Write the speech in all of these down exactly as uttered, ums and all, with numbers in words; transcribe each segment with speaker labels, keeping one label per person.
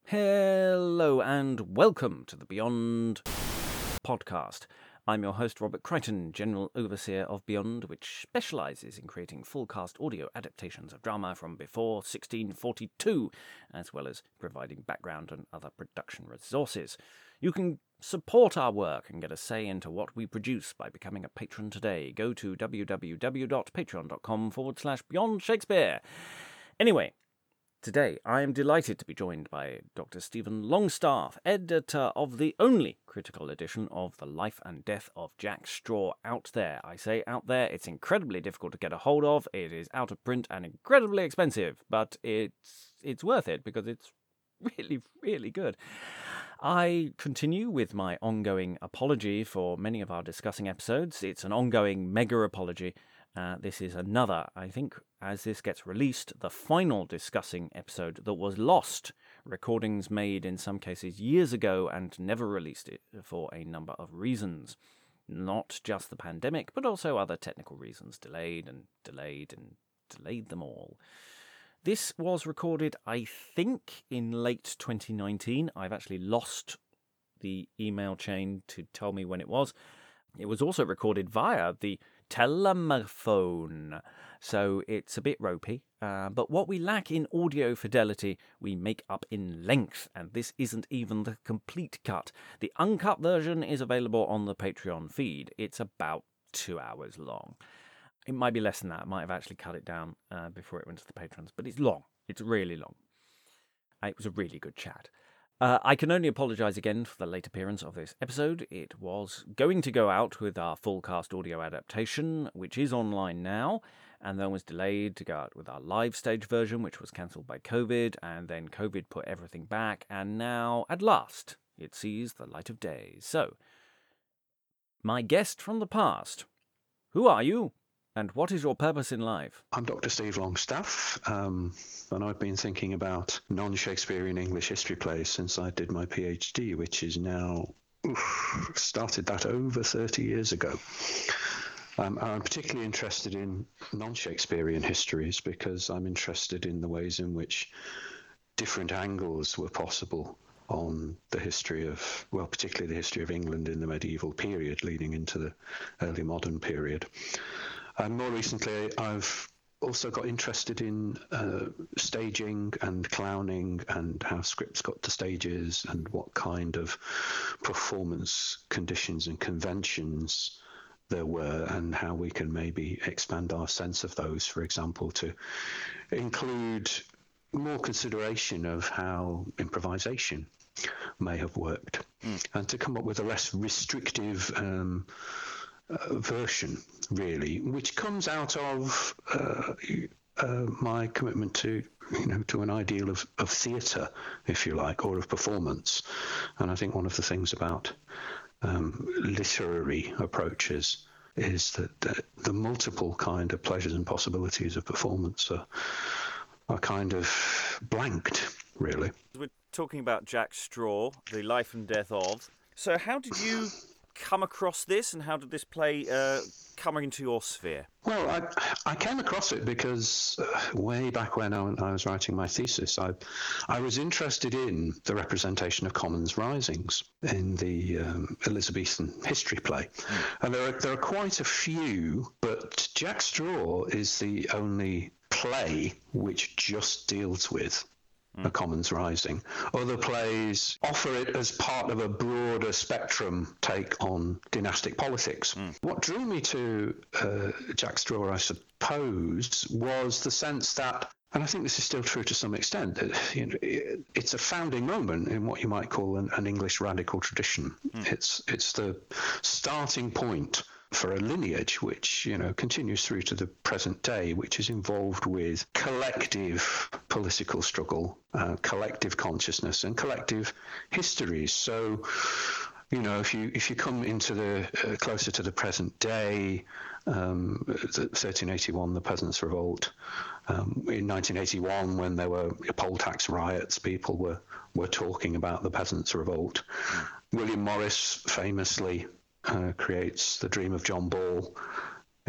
Speaker 1: Hello and welcome to the Beyond podcast. I'm your host, Robert Crichton, General Overseer of Beyond, which specialises in creating full-cast audio adaptations of drama from before sixteen forty-two, as well as providing background and other production resources. You can support our work and get a say into what we produce by becoming a patron today. Go to www.patreon.com forward slash Beyond Shakespeare. Anyway, today, I am delighted to be joined by Doctor Stephen Longstaff, editor of the only critical edition of The Life and Death of Jack Straw out there. I say out there, it's incredibly difficult to get a hold of, it is out of print and incredibly expensive, but it's it's worth it because it's really, really good. I continue with my ongoing apology for many of our discussing episodes. It's an ongoing mega apology. Uh, this is another, I think, as this gets released, the final discussing episode that was lost. Recordings made in some cases years ago and never released it for a number of reasons. Not just the pandemic, but also other technical reasons. Delayed and delayed and delayed them all. This was recorded, I think, in late twenty nineteen. I've actually lost the email chain to tell me when it was. It was also recorded via the telephone, so it's a bit ropey, uh, but what we lack in audio fidelity we make up in length, and this isn't even the complete cut. The uncut version is available on the Patreon feed. It's about two hours long. It might be less than that. I might have actually cut it down uh, before it went to the patrons, but it's long. It's really long. It was a really good chat. Uh, I can only apologise again for the late appearance of this episode. It was going to go out with our full cast audio adaptation, which is online now, and then was delayed to go out with our live stage version, which was cancelled by COVID, and then COVID put everything back, and now, at last, it sees the light of day. So, my guest from the past, who are you? And what is your purpose in life?
Speaker 2: I'm Doctor Steve Longstaff, um, and I've been thinking about non-Shakespearean English history plays since I did my PhD, which is now, oof, started that over thirty years ago. Um, I'm particularly interested in non-Shakespearean histories because I'm interested in the ways in which different angles were possible on the history of, well, particularly the history of England in the medieval period leading into the early modern period. And more recently, I've also got interested in uh, staging and clowning and how scripts got to stages and what kind of performance conditions and conventions there were and how we can maybe expand our sense of those, for example, to include more consideration of how improvisation may have worked mm. and to come up with a less restrictive um Uh, version, really, which comes out of uh, uh, my commitment to, you know, to an ideal of, of theatre, if you like, or of performance. And I think one of the things about um, literary approaches is that the, the multiple kind of pleasures and possibilities of performance are, are kind of blanked, really.
Speaker 1: We're talking about Jack Straw, The Life and Death of. So how did you come across this, and how did this play uh, come into your sphere?
Speaker 2: Well, I, I came across it because uh, way back when I, I was writing my thesis, I, I was interested in the representation of Commons Risings in the um, Elizabethan history play. Mm. And there are, there are quite a few, but Jack Straw is the only play which just deals with a Commons Rising. Other plays offer it as part of a broader spectrum take on dynastic politics. Mm. What drew me to uh, Jack Straw, I suppose, was the sense that, and I think this is still true to some extent, that, you know, it, it's a founding moment in what you might call an, an English radical tradition. Mm. It's it's the starting point for a lineage which, you know, continues through to the present day, which is involved with collective political struggle, uh, collective consciousness, and collective histories. So, you know, if you if you come into the uh, closer to the present day, um, thirteen eighty-one, the Peasants' Revolt. Um, in nineteen eighty-one, when there were poll tax riots, people were were talking about the Peasants' Revolt. Mm. William Morris famously Uh, creates the Dream of John Ball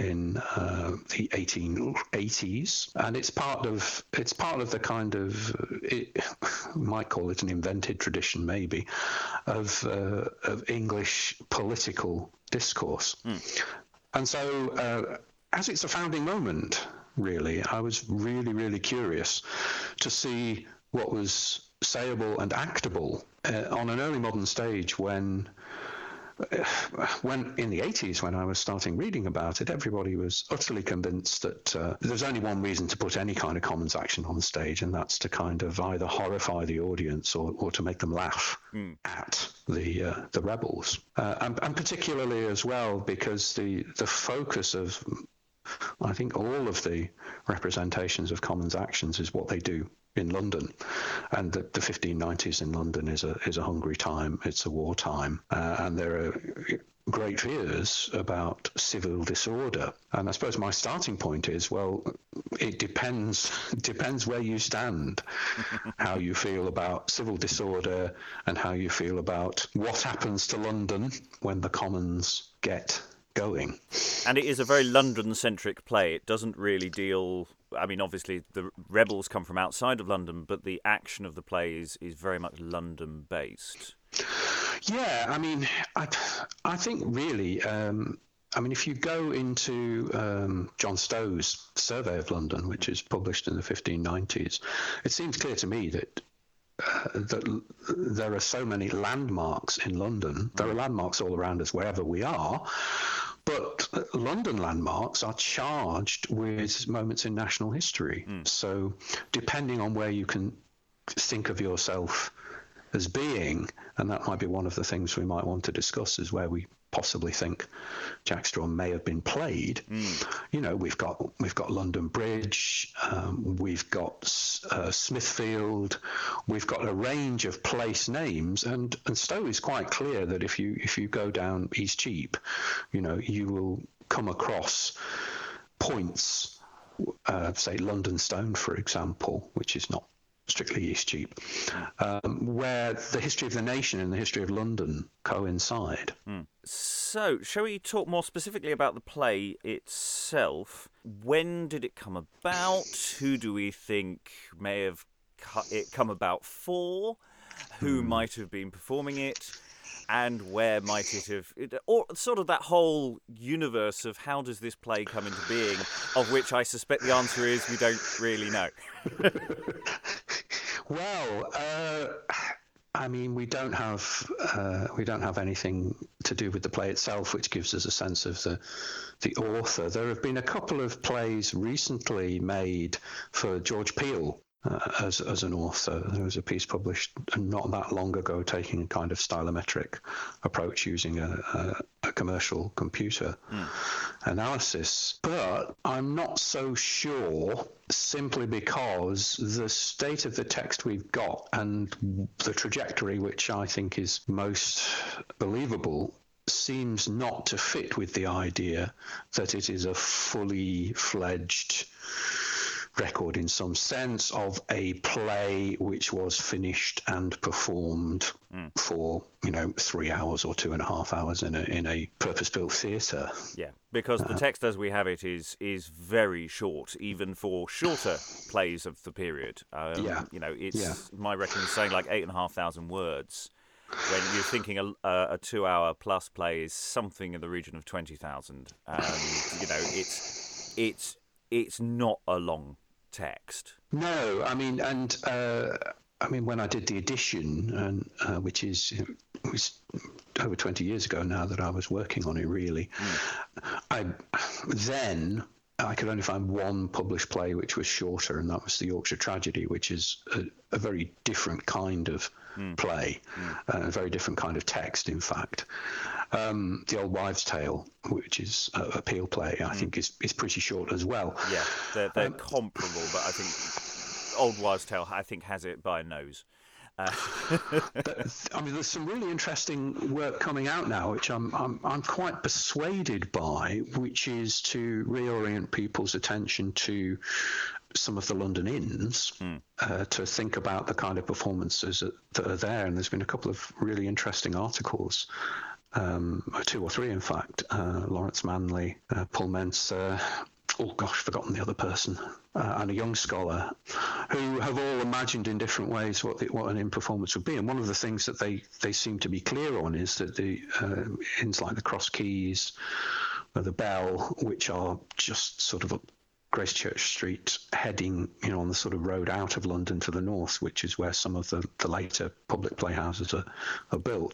Speaker 2: in uh, the eighteen eighties, and it's part of it's part of the kind of it, might call it an invented tradition, maybe, of uh, of English political discourse. Mm. And so, uh, as it's a founding moment, really, I was really, really curious to see what was sayable and actable uh, on an early modern stage when. When in the eighties, when I was starting reading about it, everybody was utterly convinced that uh, there's only one reason to put any kind of commons action on the stage, and that's to kind of either horrify the audience or, or to make them laugh mm. at the uh, the rebels, uh, and, and particularly as well because the the focus of I think all of the representations of commons actions is what they do in London, and the, the fifteen nineties in London is a is a hungry time. It's a war time, uh, and there are great fears about civil disorder. And I suppose my starting point is, well, it depends depends where you stand, how you feel about civil disorder, and how you feel about what happens to London when the commons get going.
Speaker 1: And it is a very London-centric play. It doesn't really deal... I mean, obviously, the rebels come from outside of London, but the action of the play is, is very much London-based.
Speaker 2: Yeah, I mean, I, I think really... Um, I mean, if you go into um, John Stow's Survey of London, which is published in the fifteen nineties, it seems clear to me that Uh, that there are so many landmarks in London. There are landmarks all around us wherever we are, but London landmarks are charged with moments in national history. Mm. So depending on where you can think of yourself as being, and that might be one of the things we might want to discuss, is where we possibly think Jack Straw may have been played. Mm. You know, we've got we've got London Bridge, um, we've got uh, Smithfield, we've got a range of place names, and and Stow is quite clear that if you if you go down Eastcheap, you know, you will come across points, uh, say London Stone, for example, which is not strictly Eastcheap, um, where the history of the nation and the history of London coincide. Mm.
Speaker 1: So, shall we talk more specifically about the play itself? When did it come about? Who do we think may have it come about for? Who mm. might have been performing it? And where might it have... Or sort of that whole universe of how does this play come into being, of which I suspect the answer is we don't really know.
Speaker 2: Well, uh, I mean, we don't have uh, we don't have anything to do with the play itself, which gives us a sense of the the author. There have been a couple of plays recently made for George Peele. Uh, as as an author. There was a piece published not that long ago taking a kind of stylometric approach using a, a, a commercial computer mm. analysis. But I'm not so sure, simply because the state of the text we've got and the trajectory, which I think is most believable, seems not to fit with the idea that it is a fully fledged record in some sense of a play which was finished and performed mm. for, you know, three hours or two and a half hours in a in a purpose-built theatre.
Speaker 1: Yeah, because uh, the text as we have it is is very short, even for shorter plays of the period. Um, yeah. You know, it's, yeah. my reckoning is saying like eight and a half thousand words. When you're thinking a, a, a two-hour plus play is something in the region of twenty thousand. And, you know, it's it's it's not a long text.
Speaker 2: No, I mean, and uh, I mean, when I did the edition, and uh, which is it was over twenty years ago now that I was working on it, really, mm. I then I could only find one published play which was shorter, and that was the Yorkshire Tragedy, which is a, a very different kind of mm. play, mm. Uh, a very different kind of text, in fact. Um, the Old Wives' Tale, which is a, a Peele play, I mm. think is, is pretty short as well.
Speaker 1: Yeah, they're, they're um, comparable, but I think Old Wives' Tale, I think, has it by a nose. Uh.
Speaker 2: but, I mean, there's some really interesting work coming out now, which I'm, I'm I'm quite persuaded by, which is to reorient people's attention to some of the London inns, mm. uh, to think about the kind of performances that, that are there. And there's been a couple of really interesting articles um, two or three, in fact, uh, Lawrence Manley, uh, Paul Menser, oh gosh, forgotten the other person, uh, and a young scholar, who have all imagined in different ways what the, what an in performance would be. And one of the things that they, they seem to be clear on is that the uh, inns like the Cross Keys, or the Bell, which are just sort of up Gracechurch Street, heading, you know, on the sort of road out of London to the north, which is where some of the, the later public playhouses are, are built.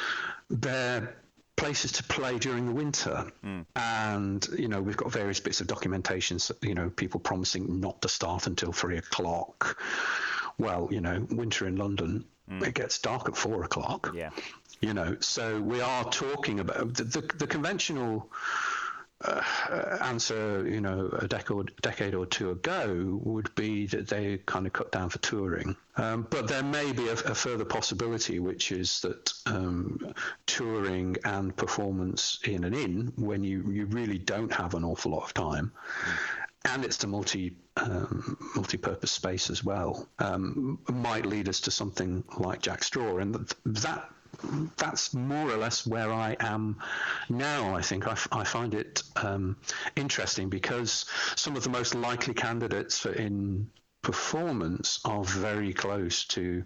Speaker 2: They're places to play during the winter. Mm. And, you know, we've got various bits of documentation, you know, people promising not to start until three o'clock. Well, you know, winter in London, mm. it gets dark at four o'clock.
Speaker 1: Yeah.
Speaker 2: You know, so we are talking about the, the, the conventional uh, answer, you know, a decade, decade or two ago would be that they kind of cut down for touring. Um, but there may be a, a further possibility, which is that um, touring and performance in an inn, when you, you really don't have an awful lot of time, mm. and it's a multi um, multi-purpose space as well, um, might lead us to something like Jack Straw, and that. That's more or less where I am now. I think I, f- I find it um, interesting because some of the most likely candidates for in performance are very close to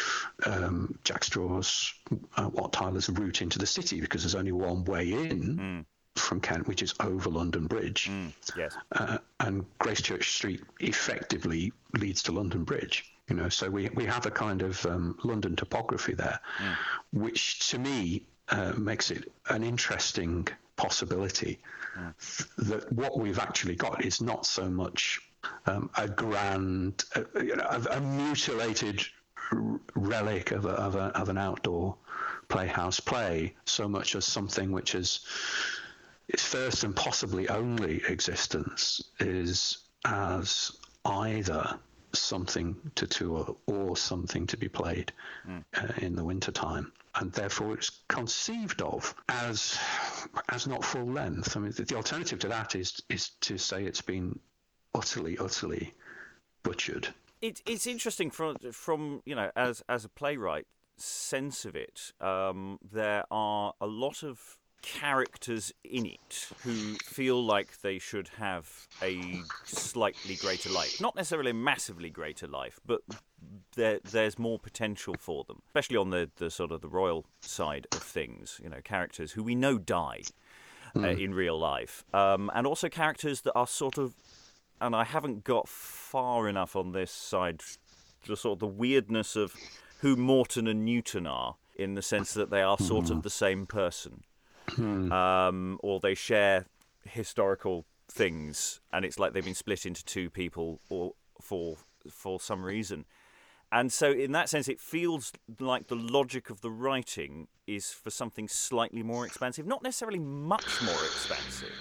Speaker 2: um, Jack Straw's uh, Wat Tyler's route into the city, because there's only one way in mm. from Kent, which is over London Bridge. Mm.
Speaker 1: Yes.
Speaker 2: Uh, and Gracechurch Street effectively leads to London Bridge. You know, so we, we have a kind of um, London topography there, mm. which to me uh, makes it an interesting possibility mm. that what we've actually got is not so much um, a grand, uh, you know, a, a mutilated r- relic of, a, of, a, of an outdoor playhouse play, so much as something which is its first and possibly only existence is as either something to tour or something to be played mm. uh, in the wintertime, and therefore it's conceived of as as not full length. I mean, the, the alternative to that is is to say it's been utterly, utterly butchered.
Speaker 1: It, it's interesting from from you know as as a playwright sense of it. Um, there are a lot of characters in it who feel like they should have a slightly greater life. Not necessarily a massively greater life, but there there's more potential for them, especially on the, the sort of the royal side of things. You know, characters who we know die mm. uh, in real life, um, and also characters that are sort of, and I haven't got far enough on this side, the sort of the weirdness of who Morton and Newton are, in the sense that they are sort mm. of the same person. Hmm. Um, or they share historical things, and it's like they've been split into two people, or for for some reason. And so, in that sense, it feels like the logic of the writing is for something slightly more expansive, not necessarily much more expansive.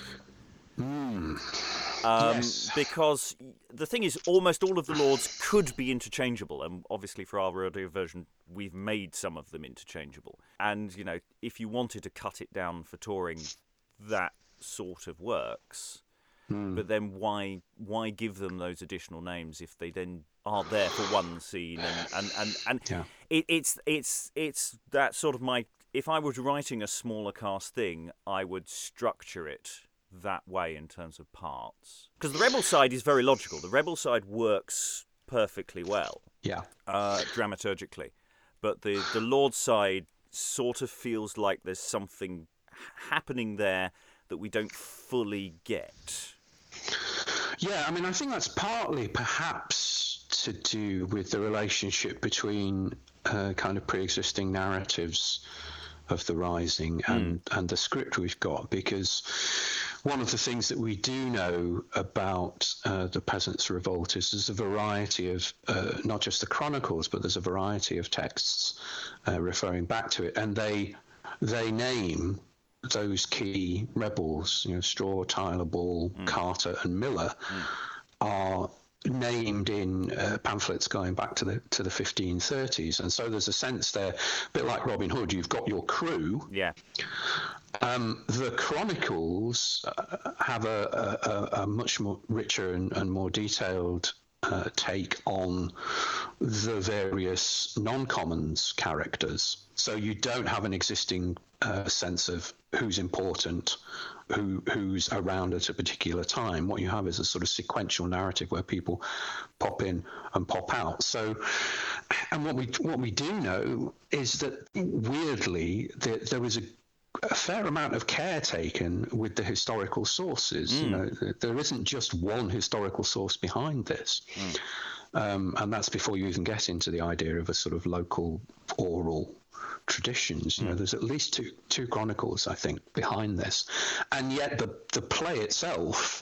Speaker 2: Hmm.
Speaker 1: Um,
Speaker 2: yes.
Speaker 1: Because the thing is, almost all of the lords could be interchangeable, and obviously for our audio version, we've made some of them interchangeable. And, you know, if you wanted to cut it down for touring, that sort of works. Mm. But then why why give them those additional names if they then aren't there for one scene? And and and, and
Speaker 2: yeah.
Speaker 1: it, it's it's it's that sort of my. If I was writing a smaller cast thing, I would structure it that way in terms of parts, because the rebel side is very logical. The rebel side works perfectly well,
Speaker 2: yeah,
Speaker 1: uh, dramaturgically, but the the Lord side sort of feels like there's something happening there that we don't fully get.
Speaker 2: Yeah, I mean, I think that's partly perhaps to do with the relationship between uh, kind of pre-existing narratives of the Rising and, mm. and the script we've got, because one of the things that we do know about uh, the Peasants' Revolt is there's a variety of, uh, not just the chronicles, but there's a variety of texts uh, referring back to it, and they they name those key rebels, you know, Straw, Tyler, Ball, mm. Carter, and Miller, mm. are named in uh, pamphlets going back to the to the fifteen thirties, and so there's a sense there, a bit like Robin Hood, you've got your crew.
Speaker 1: Yeah.
Speaker 2: Um, the chronicles uh, have a, a, a much more richer and, and more detailed uh, take on the various non-commons characters. So you don't have an existing uh, sense of who's important, who who's around at a particular time. What you have is a sort of sequential narrative where people pop in and pop out. So, and what we what we do know is that weirdly there, there was a a fair amount of care taken with the historical sources. Mm. You know, there isn't just one historical source behind this. Mm. Um, and that's before you even get into the idea of a sort of local oral traditions. You mm. know, there's at least two two chronicles, I think, behind this. And yet the the play itself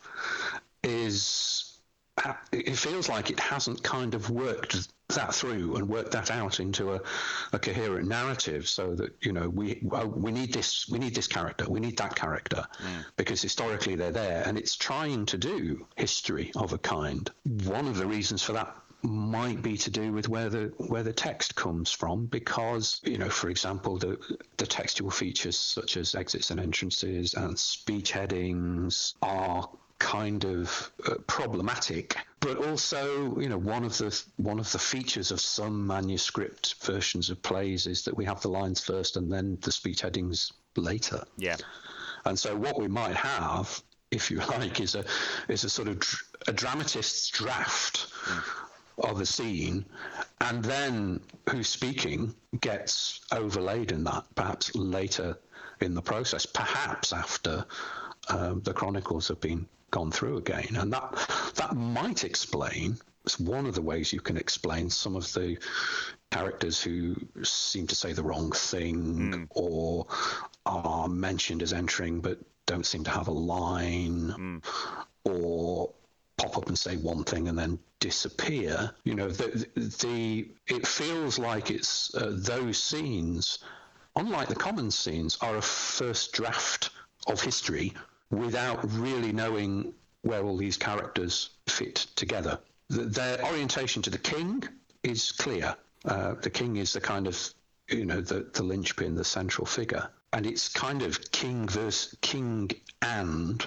Speaker 2: is, it feels like it hasn't kind of worked that through and work that out into a, a coherent narrative, so that, you know, we well, we need this we need this character, we need that character, mm. because historically they're there, and it's trying to do history of a kind. One of the reasons for that might be to do with where the where the text comes from, because, you know, for example, the the textual features such as exits and entrances and speech headings are kind of uh, problematic, but also, you know, one of the one of the features of some manuscript versions of plays is that we have the lines first and then the speech headings later.
Speaker 1: Yeah.
Speaker 2: And so what we might have, if you like, is a is a sort of dr- a dramatist's draft mm. of a scene, and then who's speaking gets overlaid in that, perhaps later in the process, perhaps after um, the chronicles have been gone through again. And that that might explain, it's one of the ways you can explain some of the characters who seem to say the wrong thing mm. or are mentioned as entering but don't seem to have a line, mm. or pop up and say one thing and then disappear. You know, the, the it feels like it's uh, those scenes, unlike the common scenes, are a first draft of history without really knowing where all these characters fit together. The, their orientation to the king is clear. Uh, the king is the kind of, you know, the, the linchpin, the central figure. And it's kind of king versus king and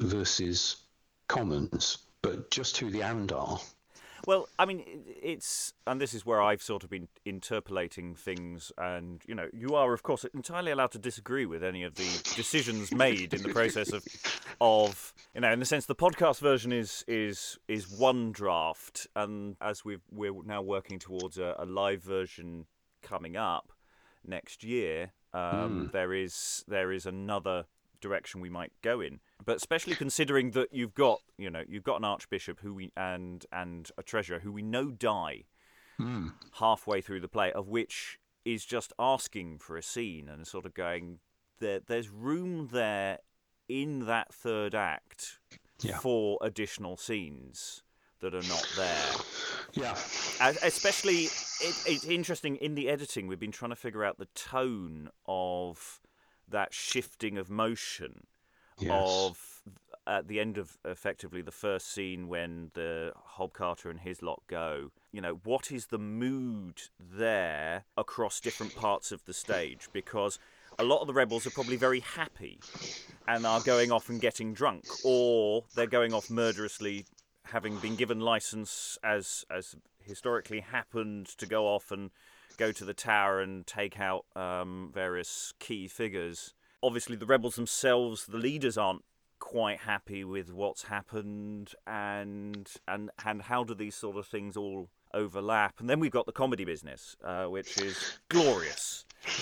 Speaker 2: versus commons, but just who the and are.
Speaker 1: Well, I mean, it's, and this is where I've sort of been interpolating things, and, you know, you are, of course, entirely allowed to disagree with any of the decisions made in the process of, of, you know, in the sense the podcast version is is is one draft, and as we've, we're now working towards a, a live version coming up next year, um, mm. there is there is another direction we might go in. But especially considering that you've got, you know, you've got an archbishop who we and and a treasurer who we know die mm. halfway through the play, of which is just asking for a scene and sort of going, there there's room there in that third act yeah. for additional scenes that are not there.
Speaker 2: Yeah.
Speaker 1: Especially, it, it's interesting, in the editing, we've been trying to figure out the tone of that shifting of motion. Yes. Of at the end of effectively the first scene when the Hobcarter and his lot go, you know, what is the mood there across different parts of the stage? Because a lot of the rebels are probably very happy and are going off and getting drunk, or they're going off murderously, having been given license, as as historically happened, to go off and go to the tower and take out um, various key figures. Obviously, the rebels themselves, the leaders, aren't quite happy with what's happened, and and and how do these sort of things all overlap? And then we've got the comedy business, uh, which is glorious.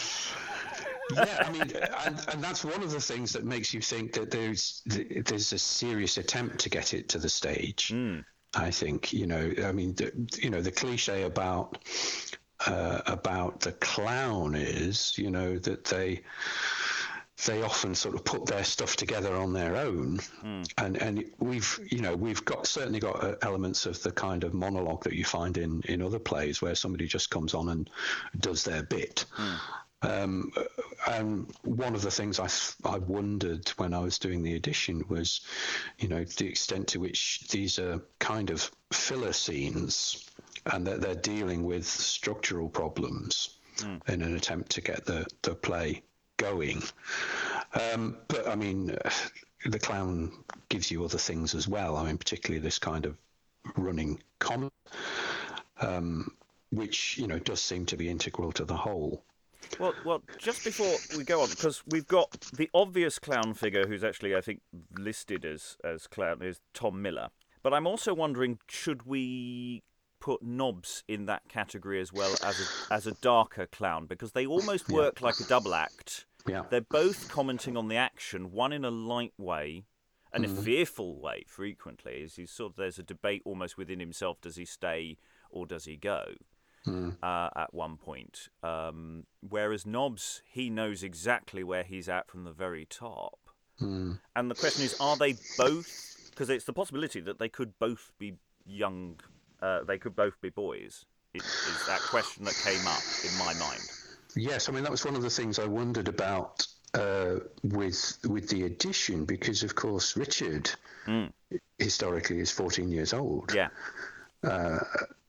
Speaker 2: Yeah, I mean, and, and that's one of the things that makes you think that there's there's a serious attempt to get it to the stage. Mm. I think, you know, I mean, the, you know, the cliche about uh, about the clown is, you know, that they. They often sort of put their stuff together on their own, mm. and and we've you know we've got certainly got uh, elements of the kind of monologue that you find in, in other plays where somebody just comes on and does their bit. Mm. Um, and one of the things I I wondered when I was doing the edition was, you know, the extent to which these are kind of filler scenes, and that they're dealing with structural problems mm. in an attempt to get the the play going. Um, but I mean, uh, the clown gives you other things as well. I mean, particularly this kind of running comment, um, which, you know, does seem to be integral to the whole.
Speaker 1: Well, well, just before we go on, because we've got the obvious clown figure, who's actually, I think, listed as as clown, is Tom Miller. But I'm also wondering, should we put Nobbs in that category as well as a, as a darker clown? Because they almost work yeah. like a double act.
Speaker 2: Yeah.
Speaker 1: They're both commenting on the action, one in a light way and mm-hmm. a fearful way frequently. As he's sort of, there's a debate almost within himself, does he stay or does he go? Mm. Uh, at one point. Um, whereas Nobbs, he knows exactly where he's at from the very top. Mm. And the question is, are they both... Because it's the possibility that they could both be young, uh, they could both be boys, is, is that question that came up in my mind.
Speaker 2: Yes, I mean, that was one of the things I wondered about uh, with with the edition, because, of course, Richard, mm. historically, is fourteen years old.
Speaker 1: Yeah.
Speaker 2: Uh,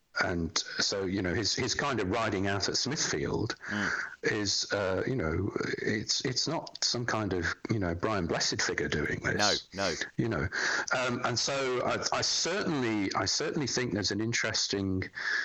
Speaker 2: And so, you know, his, his kind of riding out at Smithfield mm. is, uh, you know, it's it's not some kind of, you know, Brian Blessed figure doing this.
Speaker 1: No, no.
Speaker 2: You know, um, and so I, I certainly I certainly think there's an interesting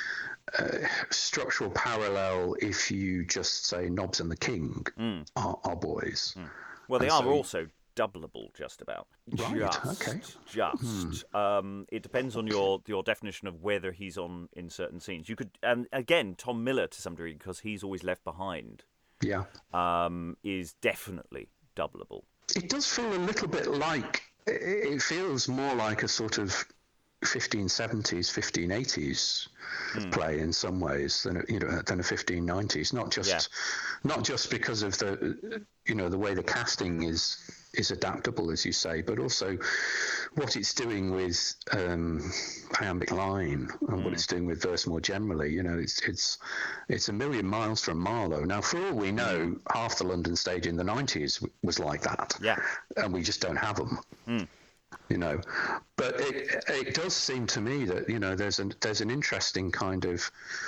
Speaker 2: uh, structural parallel if you just say Nobbs and the King mm. are, are boys. Mm.
Speaker 1: Well, they
Speaker 2: and
Speaker 1: are
Speaker 2: so,
Speaker 1: also doubleable, just about.
Speaker 2: Right,
Speaker 1: just,
Speaker 2: okay.
Speaker 1: Just. Hmm. Um, it depends on your your definition of whether he's on in certain scenes. You could, and again, Tom Miller to some degree, because he's always left behind.
Speaker 2: Yeah.
Speaker 1: Um, is definitely doubleable.
Speaker 2: It does feel a little bit like. It feels more like a sort of fifteen seventies, fifteen eighties mm. play in some ways than a, you know than a fifteen nineties. Not just yeah. not just because of the you know the way the casting is is adaptable, as you say, but also what it's doing with um, iambic line and mm. what it's doing with verse more generally. You know, it's it's it's a million miles from Marlowe. Now, for all we know, half the London stage in the nineties was like that.
Speaker 1: Yeah,
Speaker 2: and we just don't have them. Mm. You know, but it it does seem to me that you know there's an there's an interesting kind of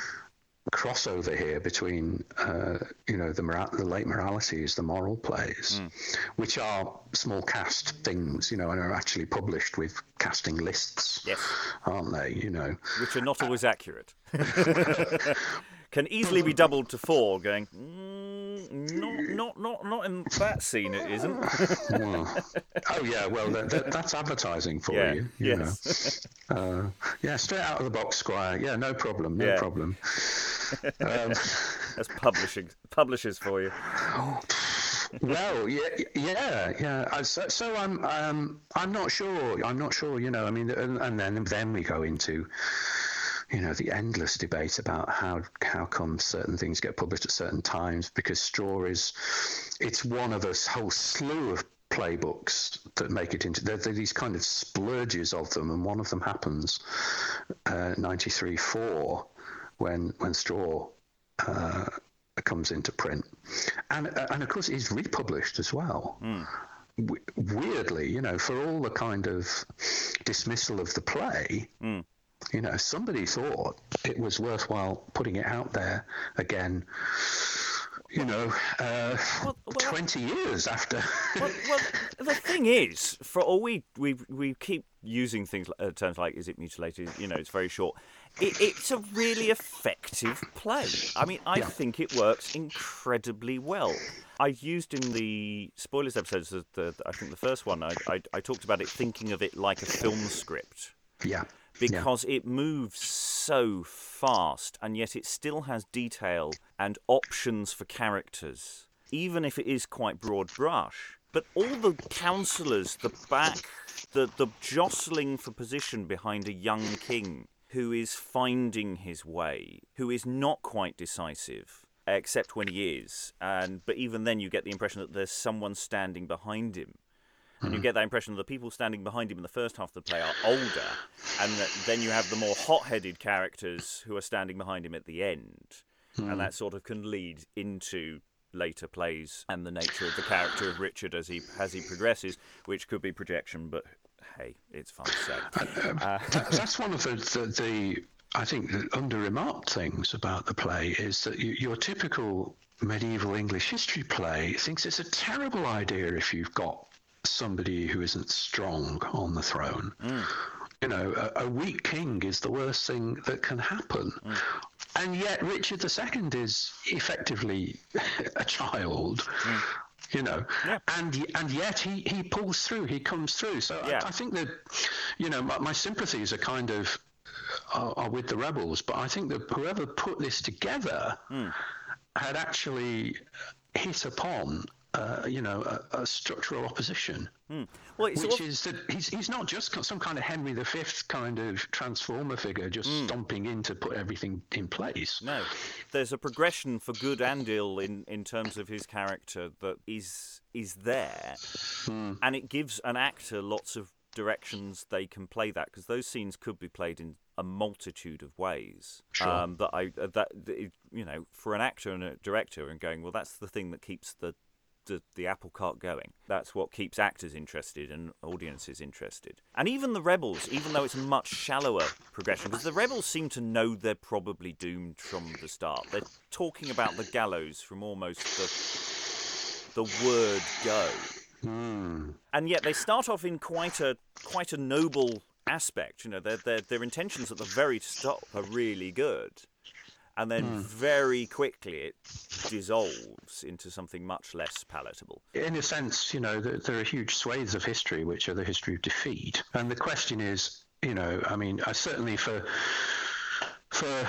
Speaker 2: crossover here between uh, you know the the late moralities, the moral plays, mm. which are small cast things, you know, and are actually published with casting lists,
Speaker 1: yes,
Speaker 2: aren't they? You know,
Speaker 1: which are not always uh, accurate. Can easily be doubled to four. Going, mm, not not not not in that scene. It isn't.
Speaker 2: Well, oh yeah, well that, that, that's advertising for
Speaker 1: yeah,
Speaker 2: you. You
Speaker 1: yes.
Speaker 2: know, uh, yeah, straight out of the box, Squire. Yeah, no problem, no
Speaker 1: yeah.
Speaker 2: problem. Um,
Speaker 1: That's publishing publishers for you.
Speaker 2: Well, yeah, yeah, yeah. So, so I'm, um, I'm not sure. I'm not sure. You know, I mean, and, and then then we go into, you know, the endless debate about how how come certain things get published at certain times, because Straw is, it's one of a whole slew of playbooks that make it into, there are these kind of splurges of them, and one of them happens uh, ninety-three four when when Straw uh, comes into print, and and of course it's republished as well. Mm. W- weirdly, you know, for all the kind of dismissal of the play, mm. you know, somebody thought it was worthwhile putting it out there again. You know, uh, well, well, twenty years after.
Speaker 1: well, well, the thing is, for all we we we keep using things uh, terms like "is it mutilated?" You know, it's very short. It, it's a really effective play. I mean, I yeah. think it works incredibly well. I used in the spoilers episodes, the, the, I think the first one, I, I I talked about it, thinking of it like a film script.
Speaker 2: Yeah.
Speaker 1: Because
Speaker 2: yeah.
Speaker 1: it moves so fast, and yet it still has detail and options for characters, even if it is quite broad brush. But all the counsellors, the back, the, the jostling for position behind a young king who is finding his way, who is not quite decisive, except when he is. And but even then you get the impression that there's someone standing behind him. And you get that impression that the people standing behind him in the first half of the play are older, and that then you have the more hot-headed characters who are standing behind him at the end. Mm. And that sort of can lead into later plays and the nature of the character of Richard as he as he progresses, which could be projection, but hey, it's fun to say.
Speaker 2: Uh, uh, that's one of the, the, the I think, the under-remarked things about the play is that you, your typical medieval English history play thinks it's a terrible idea if you've got somebody who isn't strong on the throne. Mm. You know, a, a weak king is the worst thing that can happen. Mm. And yet Richard the Second is effectively a child. Mm. You know, yeah. and and yet he, he pulls through, he comes through. So yeah. I, I think that, you know, my, my sympathies are kind of are, are with the rebels, but I think that whoever put this together mm. had actually hit upon, uh, you know, a, a structural opposition. Mm. Well, which also... is that he's he's not just some kind of Henry the Fifth kind of transformer figure just mm. stomping in to put everything in place.
Speaker 1: No, there's a progression for good and ill in, in terms of his character that is is there, mm. and it gives an actor lots of directions they can play that, because those scenes could be played in a multitude of ways.
Speaker 2: Sure.
Speaker 1: Um, that I that you know, for an actor and a director, and going, well, that's the thing that keeps the The, the apple cart going. That's what keeps actors interested and audiences interested. And even the rebels, even though it's a much shallower progression, because the rebels seem to know they're probably doomed from the start. They're talking about the gallows from almost the the word go. Mm. And yet they start off in quite a quite a noble aspect. You know, their their their intentions at the very start are really good. And then mm. very quickly it dissolves into something much less palatable.
Speaker 2: In a sense, you know, there, there are huge swathes of history which are the history of defeat. And the question is, you know, I mean, I certainly for for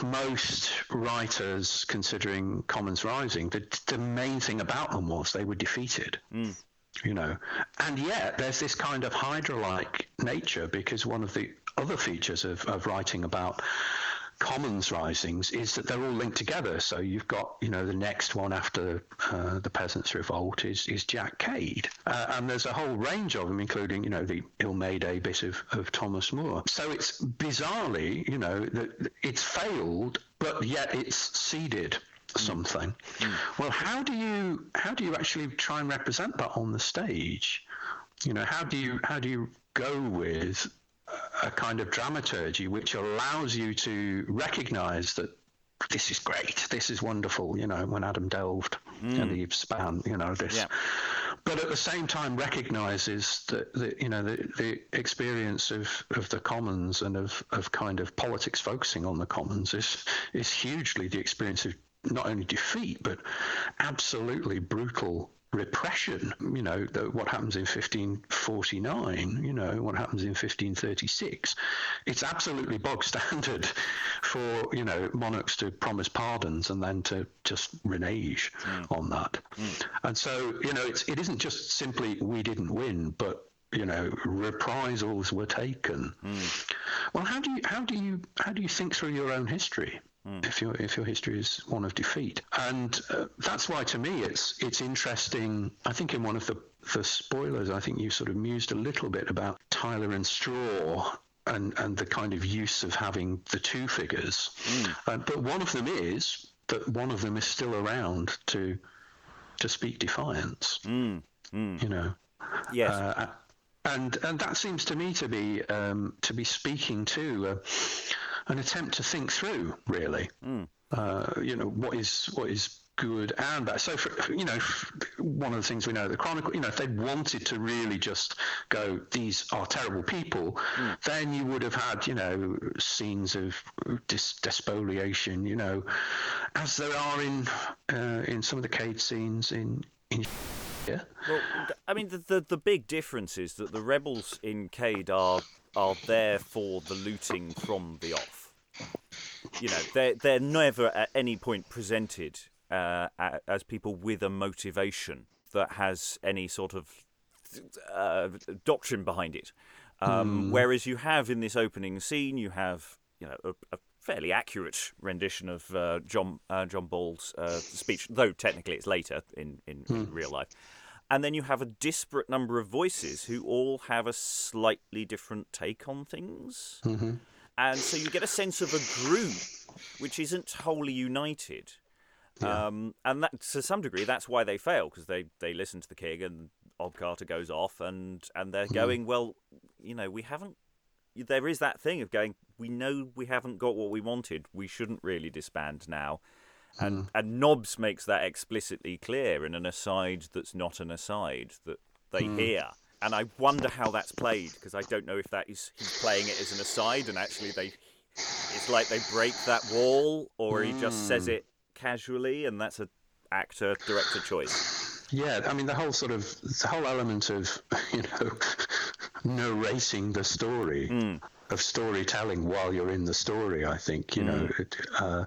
Speaker 2: most writers considering Commons Rising, the, the main thing about them was they were defeated. Mm. You know, and yet there's this kind of Hydra-like nature, because one of the other features of, of writing about Commons Risings is that they're all linked together. So you've got, you know, the next one after uh, the Peasants' Revolt is is Jack Cade, uh, and there's a whole range of them, including, you know, the Ilmade bit of, of Thomas More. So it's bizarrely, you know, that it's failed, but yet it's seeded something. Mm. Well, how do you how do you actually try and represent that on the stage? You know, how do you how do you go with a kind of dramaturgy which allows you to recognize that this is great, this is wonderful, you know, when Adam delved mm. and he span, you know, this. Yeah. But at the same time recognizes that, the, you know, the, the experience of, of the Commons and of, of kind of politics focusing on the Commons is is hugely the experience of not only defeat, but absolutely brutal repression. You know, the, what happens in fifteen forty-nine, you know, what happens in fifteen thirty-six. It's absolutely bog standard for, you know, monarchs to promise pardons and then to just renege mm. on that. Mm. And so, you know, it's, it isn't just simply we didn't win, but, you know, reprisals were taken. Mm. Well, how do you how do you how do you think through your own history? If your if your history is one of defeat, and uh, that's why to me it's it's interesting. I think in one of the the spoilers, I think you sort of mused a little bit about Tyler and Straw and and the kind of use of having the two figures. Mm. Uh, but one of them is that one of them is still around to to speak defiance. Mm. Mm. You know.
Speaker 1: Yes.
Speaker 2: Uh, and and that seems to me to be um, to be speaking to. Uh, an attempt to think through, really, mm. uh, you know, what is what is good and bad. So, for, you know, one of the things we know, the Chronicle, you know, if they wanted to really just go, these are terrible people, mm. then you would have had, you know, scenes of dis- despoliation, you know, as there are in uh, in some of the Cade scenes in in. Yeah.
Speaker 1: Well, I mean, the, the the big difference is that the rebels in Cade are are there for the looting from the off. You know, they're they're never at any point presented uh, as people with a motivation that has any sort of uh, doctrine behind it. Um, mm. Whereas you have in this opening scene, you have, you know, a, a fairly accurate rendition of uh, John uh, John Ball's uh, speech, though technically it's later in, in, mm. in real life. And then you have a disparate number of voices who all have a slightly different take on things. Mm-hmm. And so you get a sense of a group which isn't wholly united. Yeah. Um, and that, to some degree, that's why they fail, because they, they listen to the king and Ob Carter goes off and, and they're mm. going, well, you know, we haven't... There is that thing of going, we know we haven't got what we wanted. We shouldn't really disband now. And mm. and Nobbs makes that explicitly clear in an aside that's not an aside, that they mm. hear. and I wonder how that's played, because I don't know if that is he's playing it as an aside and actually they it's like they break that wall, or he just says it casually and that's a actor director choice.
Speaker 2: Yeah, I mean the whole sort of the whole element of, you know, narrating the story, mm. of storytelling while you're in the story, I think, you mm. know, it, uh,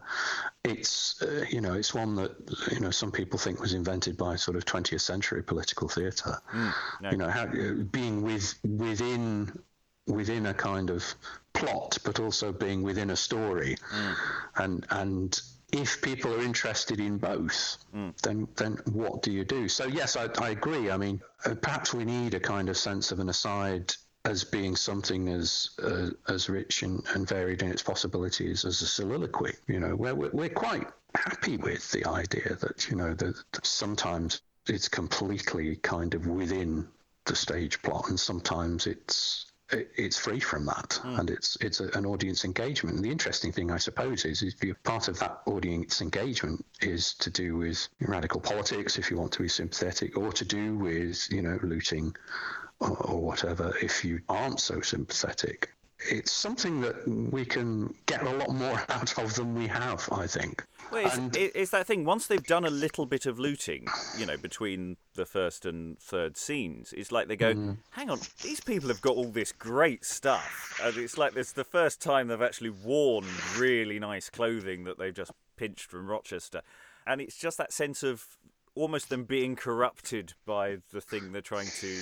Speaker 2: it's uh, you know, it's one that, you know, some people think was invented by sort of twentieth century political theatre. Mm. No. You know, how, being with within within a kind of plot, but also being within a story, mm. and and. If people are interested in both, mm. then then what do you do? So yes, I, I agree. I mean, uh, perhaps we need a kind of sense of an aside as being something as uh, as rich and, and varied in its possibilities as a soliloquy. You know, where we're, we're quite happy with the idea that, you know, that sometimes it's completely kind of within the stage plot, and sometimes it's it's free from that, mm. and it's it's a, an audience engagement. And the interesting thing, I suppose, is if you're part of that audience engagement is to do with radical politics, if you want to be sympathetic, or to do with, you know, looting or, or whatever, if you aren't so sympathetic. It's something that we can get a lot more out of than we have, I think.
Speaker 1: Well, it's, and, it's that thing, once they've done a little bit of looting, you know, between the first and third scenes, it's like they go, mm. hang on, these people have got all this great stuff. And it's like it's the first time they've actually worn really nice clothing that they've just pinched from Rochester. And it's just that sense of almost them being corrupted by the thing they're trying to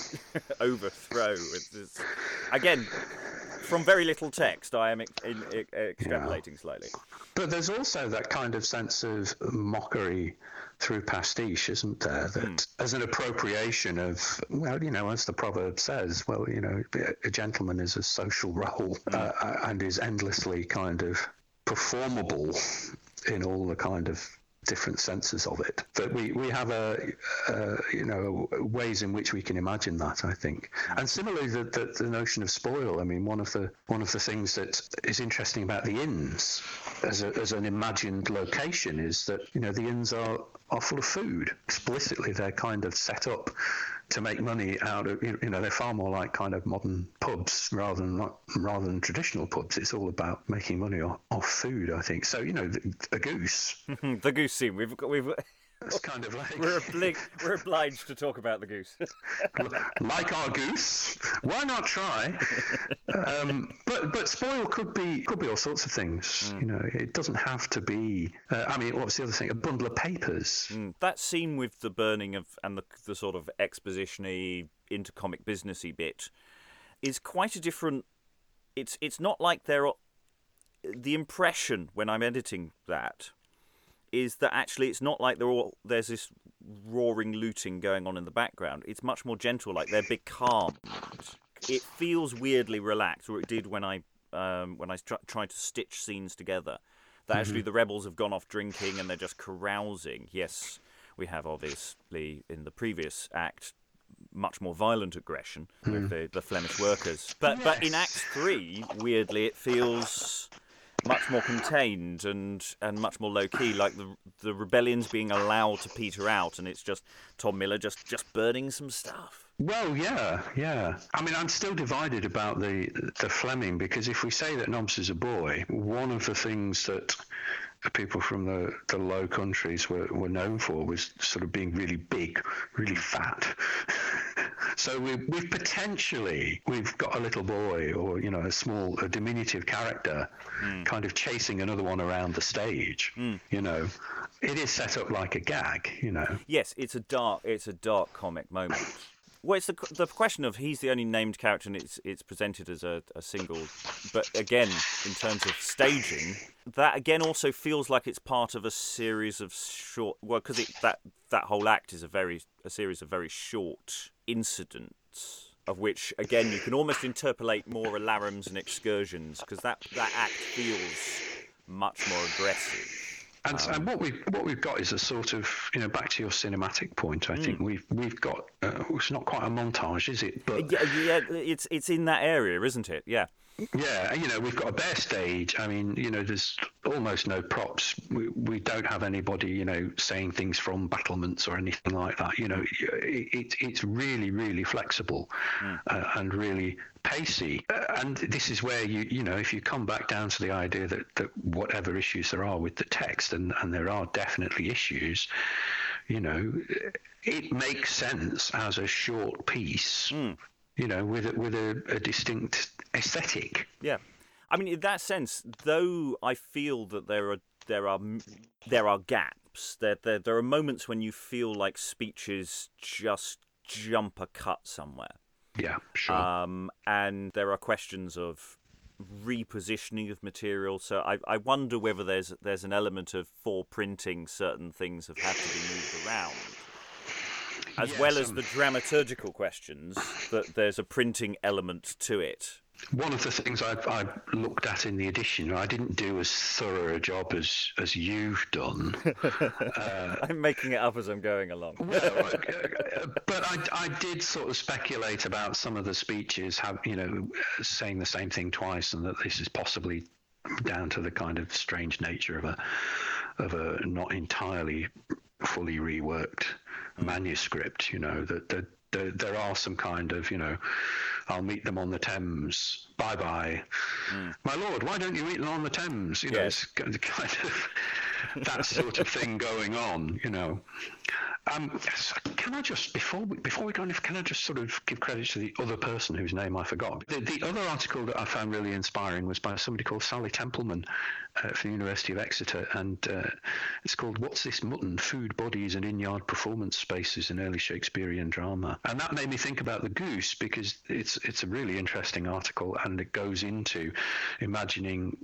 Speaker 1: overthrow. It's, it's, again... From very little text, I am in, in, in, extrapolating yeah. slightly.
Speaker 2: But there's also that kind of sense of mockery through pastiche, isn't there? That mm. as an appropriation of, well, you know, as the proverb says, well, you know, a gentleman is a social role mm. uh, and is endlessly kind of performable in all the kind of different senses of it. That we, we have a, uh, you know, ways in which we can imagine that, I think. And similarly, the, the the notion of spoil. I mean, one of the one of the things that is interesting about the inns as a, as an imagined location is that, you know, the inns are are full of food. Explicitly, they're kind of set up to make money out of, you know, they're far more like kind of modern pubs rather than not, rather than traditional pubs. It's all about making money off, off food, I think. So, you know, the, a goose.
Speaker 1: The goose scene. We've got, we've.
Speaker 2: It's kind of like
Speaker 1: we're obliged. We're obliged to talk about the goose.
Speaker 2: Like our goose, why not try? um, but but spoil could be could be all sorts of things. Mm. You know, it doesn't have to be. Uh, I mean, what's the other thing? A bundle of papers.
Speaker 1: Mm. That scene with the burning of and the the sort of exposition-y, intercomic businessy bit is quite a different. It's it's not like there are. The impression when I'm editing that is that actually it's not like they're all, there's this roaring looting going on in the background. It's much more gentle, like they're becalmed. It feels weirdly relaxed, or it did when I um, when I tr- tried to stitch scenes together. That mm-hmm. actually the rebels have gone off drinking and they're just carousing. Yes, we have obviously in the previous act much more violent aggression mm. with the, the Flemish workers. But yes. but in Act Three, weirdly, it feels much more contained and, and much more low-key, like the the rebellion's being allowed to peter out, and it's just Tom Miller just, just burning some stuff.
Speaker 2: Well, yeah, yeah. I mean, I'm still divided about the the Fleming, because if we say that Nobbs is a boy, one of the things that people from the, the Low Countries were, were known for was sort of being really big, really fat. So we, we've potentially, we've got a little boy or, you know, a small, a diminutive character mm. kind of chasing another one around the stage, mm. you know. It is set up like a gag, you know.
Speaker 1: Yes, it's a dark, it's a dark comic moment. Well, it's the the question of he's the only named character and it's it's presented as a, a single. But again, in terms of staging, that again also feels like it's part of a series of short. Well, because that that whole act is a very a series of very short incidents, of which again you can almost interpolate more alarums and excursions, because that that act feels much more aggressive.
Speaker 2: And, um, and what we what we've got is a sort of, you know, back to your cinematic point. I mm. think we've we've got uh, it's not quite a montage, is it? But
Speaker 1: yeah, yeah, it's it's in that area, isn't it? Yeah.
Speaker 2: Yeah, you know, we've got a bare stage. I mean, you know, there's almost no props. We, we don't have anybody, you know, saying things from battlements or anything like that. You know, it, it, it's really, really flexible mm. uh, and really pacey. Uh, and this is where you, you know, if you come back down to the idea that, that whatever issues there are with the text, and, and there are definitely issues, you know, it makes sense as a short piece. Mm. You know, with a, with a, a distinct aesthetic.
Speaker 1: Yeah, I mean, in that sense, though, I feel that there are there are there are gaps. There there there are moments when you feel like speeches just jump a cut somewhere.
Speaker 2: Yeah, sure.
Speaker 1: Um, and there are questions of repositioning of material. So I I wonder whether there's there's an element of for printing certain things have had to be moved around. As yes, well as um, the dramaturgical questions, that there's a printing element to it.
Speaker 2: One of the things I, I looked at in the edition, I didn't do as thorough a job as, as you've done.
Speaker 1: uh, I'm making it up as I'm going along.
Speaker 2: well, uh, but I, I did sort of speculate about some of the speeches, have, you know, saying the same thing twice, and that this is possibly down to the kind of strange nature of a of a not entirely fully reworked mm. manuscript, you know, that, that, that there are some kind of, you know, I'll meet them on the Thames, bye bye. Mm. My lord, why don't you meet them on the Thames? You know, yes. It's kind of that sort of thing going on, you know. Um, can I just, before we, before we go on, can I just sort of give credit to the other person whose name I forgot? The, the other article that I found really inspiring was by somebody called Sally Templeman uh, from the University of Exeter, and uh, it's called What's This Mutton? Food, Bodies and In-Yard Performance Spaces in Early Shakespearean Drama. And that made me think about the goose, because it's, it's a really interesting article, and it goes into imagining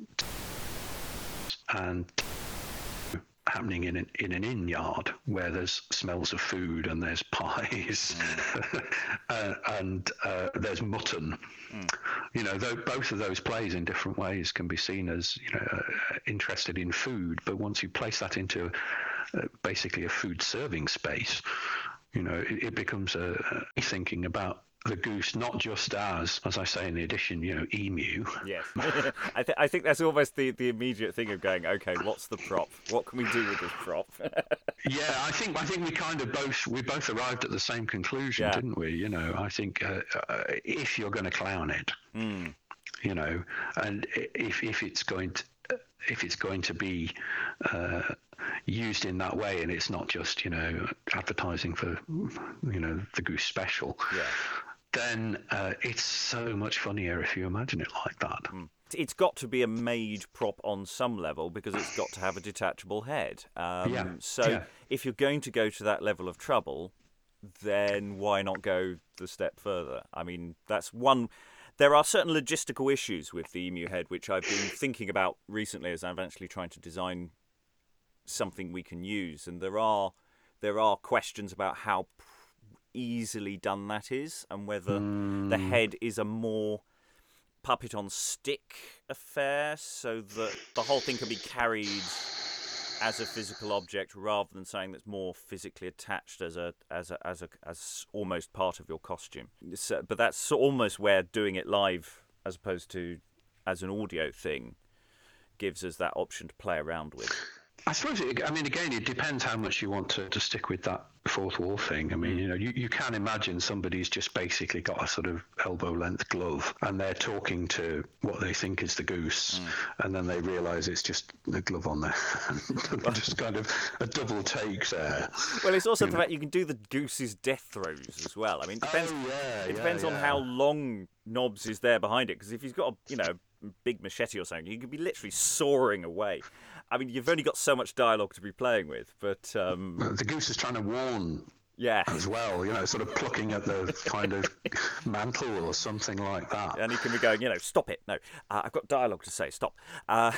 Speaker 2: and happening in an, in an inn yard where there's smells of food and there's pies mm. uh, and uh, there's mutton. Mm. You know, though both of those plays in different ways can be seen as, you know, uh, interested in food, but once you place that into uh, basically a food serving space, you know, it, it becomes a, a thinking about the goose, not just as, as I say in the edition, you know, emu.
Speaker 1: Yes. I, th- I think that's almost the, the immediate thing of going, okay, what's the prop? What can we do with this prop?
Speaker 2: yeah, I think I think we kind of both, we both arrived at the same conclusion, yeah. didn't we? You know, I think uh, uh, if you're going to clown it, mm. you know, and if if it's going to, if it's going to be uh, used in that way, and it's not just, you know, advertising for, you know, the goose special, yeah. then uh, it's so much funnier if you imagine it like that. Mm.
Speaker 1: It's got to be a made prop on some level, because it's got to have a detachable head. Um, yeah. So yeah. if you're going to go to that level of trouble, then why not go the step further? I mean, that's one... There are certain logistical issues with the emu head, which I've been thinking about recently as I'm actually trying to design something we can use. And there are there are questions about how easily done that is, and whether mm. the head is a more puppet on stick affair, so that the whole thing can be carried as a physical object, rather than something that's more physically attached as a as a as a as almost part of your costume. So, but that's almost where doing it live as opposed to as an audio thing gives us that option to play around with.
Speaker 2: I suppose, it, I mean, again, it depends how much you want to, to stick with that fourth wall thing. I mean, you know, you, you can imagine somebody's just basically got a sort of elbow-length glove, and they're talking to what they think is the goose, mm. and then they realise it's just the glove on there. Just kind of a double take there.
Speaker 1: Well, it's also you the know. fact you can do the goose's death throws as well. I mean, it depends,
Speaker 2: oh, yeah,
Speaker 1: it depends
Speaker 2: yeah,
Speaker 1: on
Speaker 2: yeah.
Speaker 1: how long Nobbs is there behind it, because if he's got a, you know, big machete or something, you could be literally soaring away. I mean, you've only got so much dialogue to be playing with, but... Um...
Speaker 2: The goose is trying to warn
Speaker 1: yeah.
Speaker 2: as well, you know, sort of plucking at the kind of mantle or something like that.
Speaker 1: And he can be going, you know, stop it. No, uh, I've got dialogue to say, stop. Uh...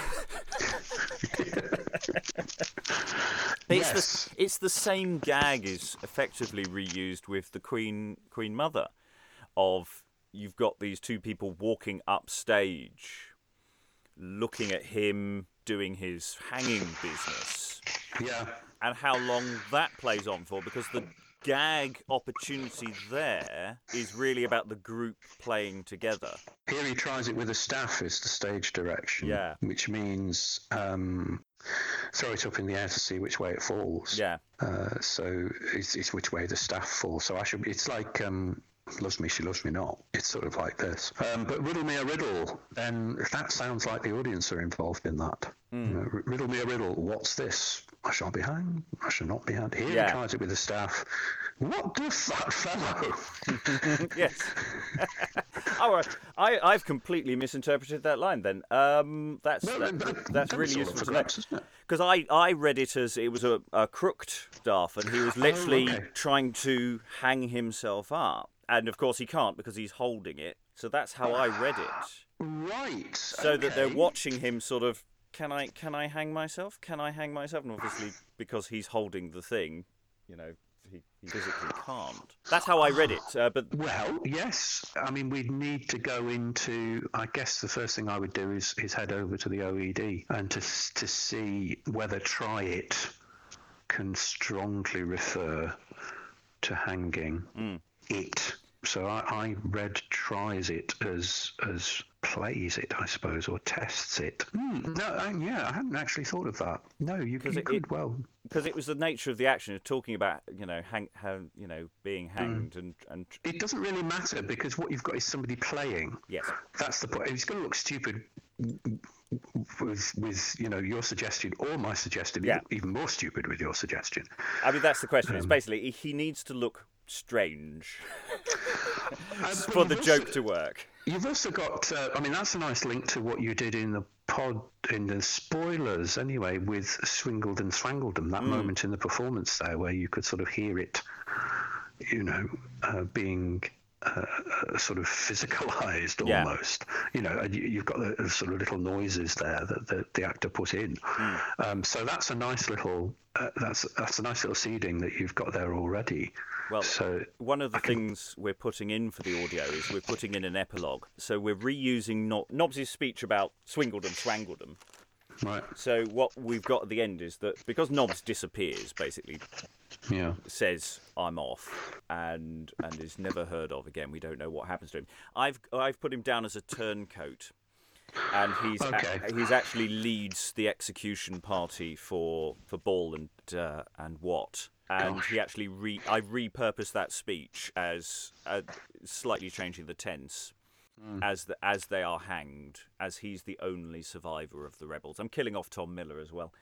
Speaker 2: yes.
Speaker 1: it's, the, it's the same gag is effectively reused with the Queen Queen Mother, of you've got these two people walking upstage, looking at him doing his hanging business.
Speaker 2: Yeah.
Speaker 1: And how long that plays on for, because the gag opportunity there is really about the group playing together.
Speaker 2: Here he tries it with the staff as the stage direction,
Speaker 1: yeah.
Speaker 2: which means um, throw it up in the air to see which way it falls.
Speaker 1: Yeah.
Speaker 2: Uh, so it's, it's which way the staff falls. So I should. It's like um, loves me, she loves me not. It's sort of like this. Um, but riddle me a riddle, then that sounds like the audience are involved in that. Mm. You know, riddle me a riddle. What's this? I shall be hanged. I shall not be hanged. Here yeah. he tries it with the staff. What does that fellow?
Speaker 1: Yes. Oh, I, I've completely misinterpreted that line then. Um, that's
Speaker 2: well,
Speaker 1: that,
Speaker 2: that,
Speaker 1: that's
Speaker 2: that
Speaker 1: really useful to know.
Speaker 2: Because
Speaker 1: I, I read it as it was a, a crooked staff, and he was literally
Speaker 2: oh, okay.
Speaker 1: trying to hang himself up. And, of course, he can't because he's holding it. So that's how I read it.
Speaker 2: Right.
Speaker 1: So
Speaker 2: okay.
Speaker 1: that they're watching him sort of, can I can I hang myself? Can I hang myself? And obviously, because he's holding the thing, you know, he, he physically can't. That's how I read it. Uh, but
Speaker 2: Well, yes. I mean, we'd need to go into, I guess the first thing I would do is, is head over to the O E D and to to see whether try it can strongly refer to hanging
Speaker 1: mm.
Speaker 2: it. So I, I read tries it as as plays it, I suppose, or tests it. Mm, no, I, yeah, I hadn't actually thought of that. No, you, you
Speaker 1: it,
Speaker 2: could
Speaker 1: it,
Speaker 2: well.
Speaker 1: Because it was the nature of the action of talking about, you know, hang, how, you know, being hanged mm. and, and.
Speaker 2: It doesn't really matter because what you've got is somebody playing.
Speaker 1: Yes.
Speaker 2: That's the point. It's going to look stupid with with you know your suggestion or my suggestion.
Speaker 1: Yeah.
Speaker 2: Even more stupid with your suggestion.
Speaker 1: I mean, that's the question. Um, it's basically he needs to look strange for the joke
Speaker 2: also,
Speaker 1: to work.
Speaker 2: You've also got, uh, I mean, that's a nice link to what you did in the pod, in the spoilers anyway, with Swingled and Thrangled-em, that mm. moment in the performance there where you could sort of hear it, you know, uh, being uh, uh, sort of physicalized
Speaker 1: yeah.
Speaker 2: almost. You know, and you, you've got the, the sort of little noises there that the, the actor put in.
Speaker 1: Mm.
Speaker 2: Um, so that's a nice little, uh, that's, that's a nice little seeding that you've got there already.
Speaker 1: Well,
Speaker 2: so
Speaker 1: one of the
Speaker 2: can...
Speaker 1: things we're putting in for the audio is we're putting in an epilogue. So we're reusing Nob- Nobbs' speech about Swingled and Thrangled-em.
Speaker 2: Right.
Speaker 1: So what we've got at the end is that because Nobbs disappears, basically,
Speaker 2: yeah.
Speaker 1: says I'm off and and is never heard of again. We don't know what happens to him. I've I've put him down as a turncoat, and he's
Speaker 2: okay.
Speaker 1: a, he's actually leads the execution party for for Ball and uh, and Watt. And
Speaker 2: Gosh.
Speaker 1: he actually re I repurposed that speech as uh, slightly changing the tense mm. as the, as they are hanged, as he's the only survivor of the rebels. I'm killing off Tom Miller as well.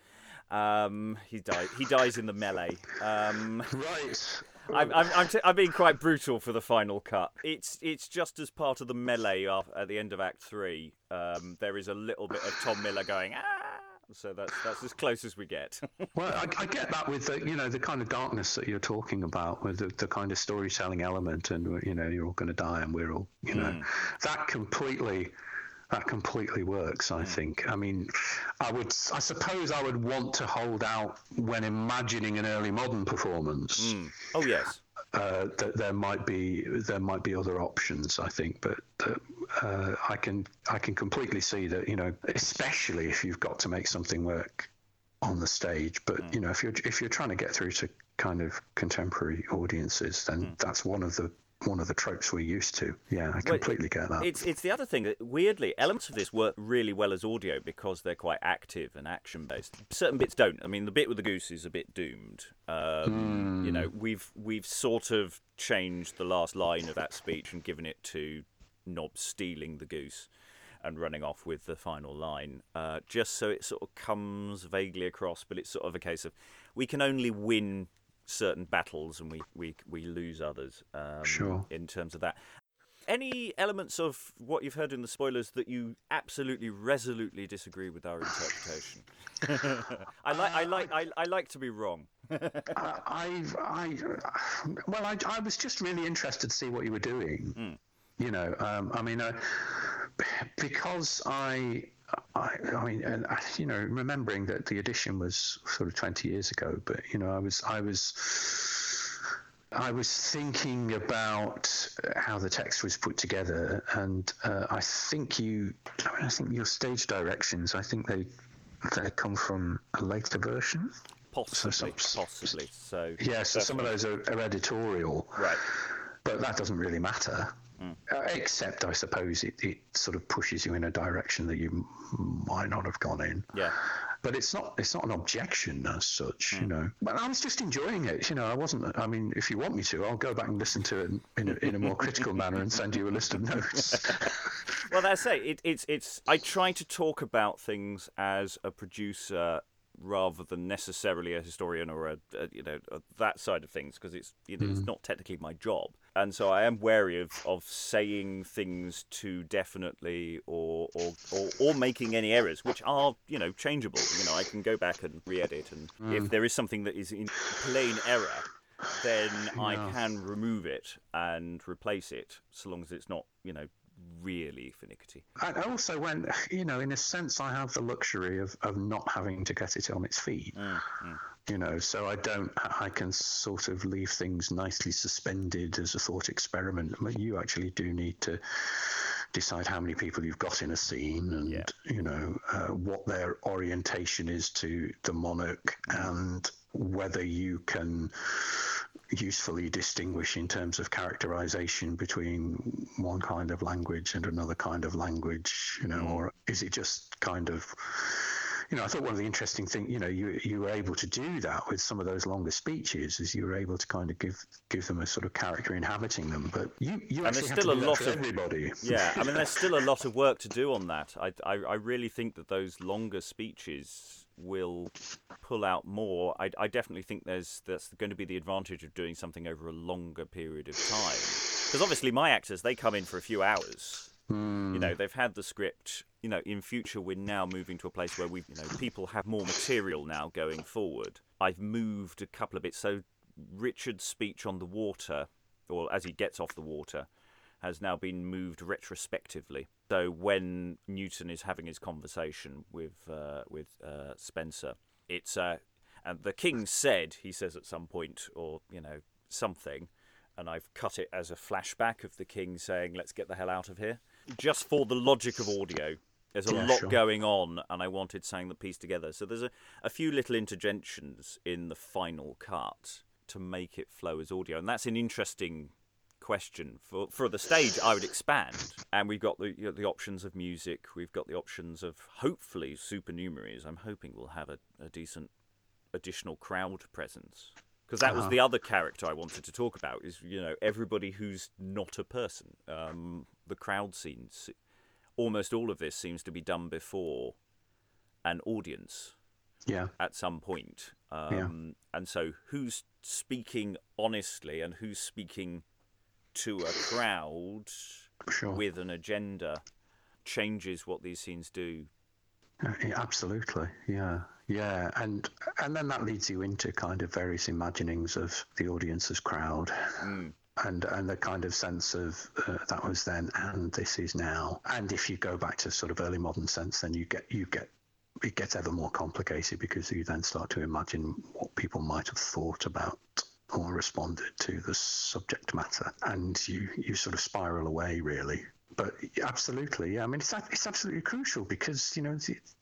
Speaker 1: Um, he died. He dies in the melee. Um,
Speaker 2: right.
Speaker 1: I'm I'm I'm, t- I'm being quite brutal for the final cut. It's it's just as part of the melee at the end of Act Three. Um, there is a little bit of Tom Miller going ah. So that's that's as close as we get.
Speaker 2: Well, I, I get that with the, you know, the kind of darkness that you're talking about, with the, the kind of storytelling element, and you know, you're all going to die, and we're all, you know, mm. that completely, that completely works. I mm. think. I mean, I would, I suppose, I would want to hold out when imagining an early modern performance.
Speaker 1: Mm. Oh yes.
Speaker 2: Uh, that there might be there might be other options, I think, but uh, I can I can completely see that, you know, especially if you've got to make something work on the stage. But mm. you know, if you're if you're trying to get through to kind of contemporary audiences, then mm. that's one of the one of the tropes we're used to. Yeah, I completely
Speaker 1: well,
Speaker 2: get that.
Speaker 1: It's it's the other thing that, weirdly, elements of this work really well as audio because they're quite active and action-based. Certain bits don't. I mean, the bit with the goose is a bit doomed. Um, mm. You know, we've we've sort of changed the last line of that speech and given it to Nobbs stealing the goose and running off with the final line, uh, just so it sort of comes vaguely across. But it's sort of a case of we can only win certain battles and we, we, we lose others um,
Speaker 2: sure.
Speaker 1: in terms of that. Any elements of what you've heard in the spoilers that you absolutely resolutely disagree with our interpretation? I like I like I, I like to be wrong.
Speaker 2: I I well I, I was just really interested to see what you were doing.
Speaker 1: Mm.
Speaker 2: You know, um, I mean, uh, because I. I, I mean, and you know, remembering that the edition was sort of twenty years ago, but you know, I was, I was, I was thinking about how the text was put together, and uh, I think you, I mean, I think your stage directions, I think they, they come from a later version.
Speaker 1: Possibly,
Speaker 2: so,
Speaker 1: possibly. So
Speaker 2: yeah, so some of those are, are editorial,
Speaker 1: right?
Speaker 2: But that doesn't really matter.
Speaker 1: Mm.
Speaker 2: Uh, except, I suppose, it, it sort of pushes you in a direction that you m- might not have gone in.
Speaker 1: Yeah.
Speaker 2: But it's not it's not an objection as such,
Speaker 1: Mm.
Speaker 2: you know. But I was just enjoying it, you know. I wasn't. I mean, if you want me to, I'll go back and listen to it in a, in a more critical manner and send you a list of notes.
Speaker 1: Well, that's it. it. It's it's. I try to talk about things as a producer rather than necessarily a historian or a, a you know a, that side of things, because it's you know mm. it's not technically my job, and so I am wary of, of saying things too definitely or or, or or making any errors, which are you know changeable. You know I can go back and re-edit, and mm. if there is something that is in plain error, then yeah. I can remove it and replace it, so long as it's not you know. really finicky.
Speaker 2: And also when, you know, in a sense I have the luxury of, of not having to get it on its feet. Mm, mm. You know, so I don't, I can sort of leave things nicely suspended as a thought experiment. I mean, you actually do need to decide how many people you've got in a scene and, yeah. you know, uh, what their orientation is to the monarch mm. and whether you can usefully distinguish in terms of characterization between one kind of language and another kind of language, you know, mm. or is it just kind of, you know, I thought one of the interesting things, you know, you you were able to do that with some of those longer speeches, is you were able to kind of give give them a sort of character inhabiting them. But you, you
Speaker 1: and
Speaker 2: actually
Speaker 1: there's
Speaker 2: have
Speaker 1: still
Speaker 2: to do
Speaker 1: a
Speaker 2: that
Speaker 1: lot
Speaker 2: for
Speaker 1: of
Speaker 2: everybody.
Speaker 1: Yeah, I mean, there's still a lot of work to do on that. I, I, I really think that those longer speeches will pull out more. I, I definitely think there's that's going to be the advantage of doing something over a longer period of time. Because obviously my actors, they come in for a few hours. Mm. You know, they've had the script. You know, in future, we're now moving to a place where we, you know, people have more material now going forward. I've moved a couple of bits. So Richard's speech on the water, or as he gets off the water, has now been moved retrospectively. So when Newton is having his conversation with uh, with uh, Spencer, it's uh, and the king said, he says at some point, or you know something, and I've cut it as a flashback of the king saying, "Let's get the hell out of here," just for the logic of audio. There's a yeah, lot sure. going on, and I wanted something that pieced together. So there's a, a few little interventions in the final cut to make it flow as audio, and that's an interesting question for for the stage. I would expand, and we've got the you know, the options of music. We've got the options of hopefully supernumeraries. I'm hoping we'll have a, a decent additional crowd presence, because that uh-huh. was the other character I wanted to talk about. Is you know everybody who's not a person. Um, the crowd scenes. Almost all of this seems to be done before an audience.
Speaker 2: Yeah.
Speaker 1: At some point. Um, yeah. And so, who's speaking honestly and who's speaking to a crowd sure. with an agenda changes what these scenes do.
Speaker 2: Uh, yeah, absolutely, yeah, yeah, and and then that leads you into kind of various imaginings of the audience as crowd, mm. and and the kind of sense of uh, that was then and this is now. And if you go back to sort of early modern sense, then you get you get it gets ever more complicated, because you then start to imagine what people might have thought about or responded to the subject matter, and you, you sort of spiral away, really. But absolutely, yeah. I mean, it's it's absolutely crucial, because you know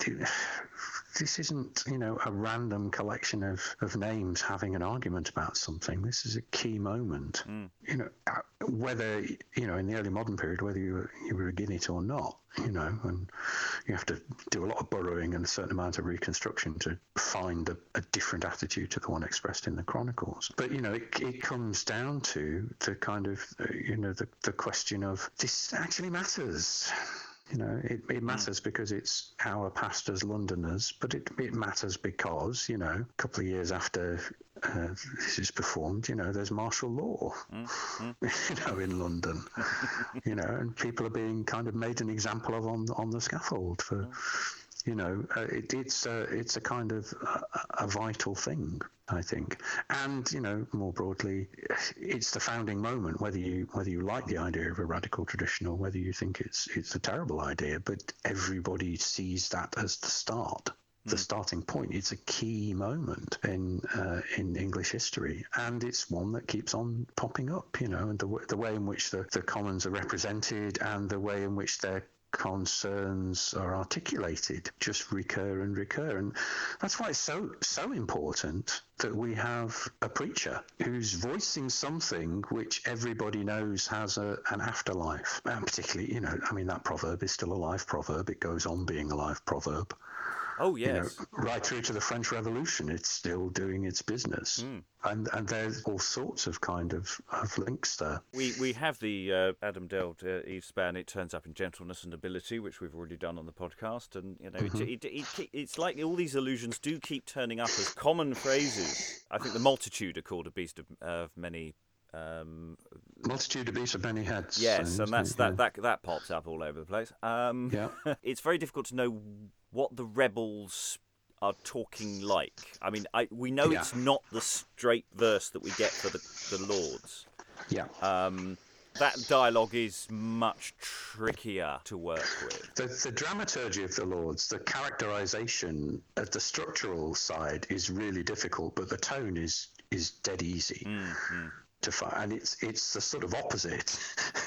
Speaker 2: this isn't you know a random collection of, of names having an argument about something. This is a key moment. Mm. You know, whether you know in the early modern period, whether you were, you were in it or not. You know, and you have to do a lot of burrowing and a certain amount of reconstruction to find a, a different attitude to the one expressed in the chronicles. But you know, it, it comes down to the kind of uh, you know the the question of this actually matters. You know, it, it matters mm. because it's our past as Londoners, but it it matters because, you know, a couple of years after uh, this is performed, you know, there's martial law, mm. Mm. you know, in London, you know, and people are being kind of made an example of on on the scaffold for, mm. you know, uh, it, it's a, it's a kind of a, a vital thing, I think. And, you know, more broadly, it's the founding moment, whether you whether you like the idea of a radical tradition or whether you think it's it's a terrible idea, but everybody sees that as the start. The mm. starting point. It's a key moment in uh, in English history, and it's one that keeps on popping up, you know, and the, the way in which the, the Commons are represented and the way in which they're concerns are articulated just recur and recur. And that's why it's so so important that we have a preacher who's voicing something which everybody knows has a, an afterlife. And particularly, you know, I mean, that proverb is still a live proverb. It goes on being a live proverb.
Speaker 1: Oh, yes.
Speaker 2: You know, right through to the French Revolution, it's still doing its business. Mm. And and there's all sorts of kind of, of links there.
Speaker 1: We we have the uh, Adam Deld, uh, Eve Span, it turns up in Gentleness and Ability, which we've already done on the podcast. And, you know, mm-hmm. it, it, it, it, it's like all these allusions do keep turning up as common phrases. I think the multitude are called a beast of, uh, of many... Um,
Speaker 2: multitude of beasts of many heads.
Speaker 1: Yes, and that's that, that that pops up all over the place. Um,
Speaker 2: yeah.
Speaker 1: It's very difficult to know what the rebels are talking like. I mean, I, we know yeah. it's not the straight verse that we get for the, the Lords.
Speaker 2: Yeah.
Speaker 1: Um, that dialogue is much trickier to work with.
Speaker 2: The, the dramaturgy of the Lords, the characterization at the structural side is really difficult, but the tone is is dead easy. Mm-hmm. To find, and it's it's the sort of opposite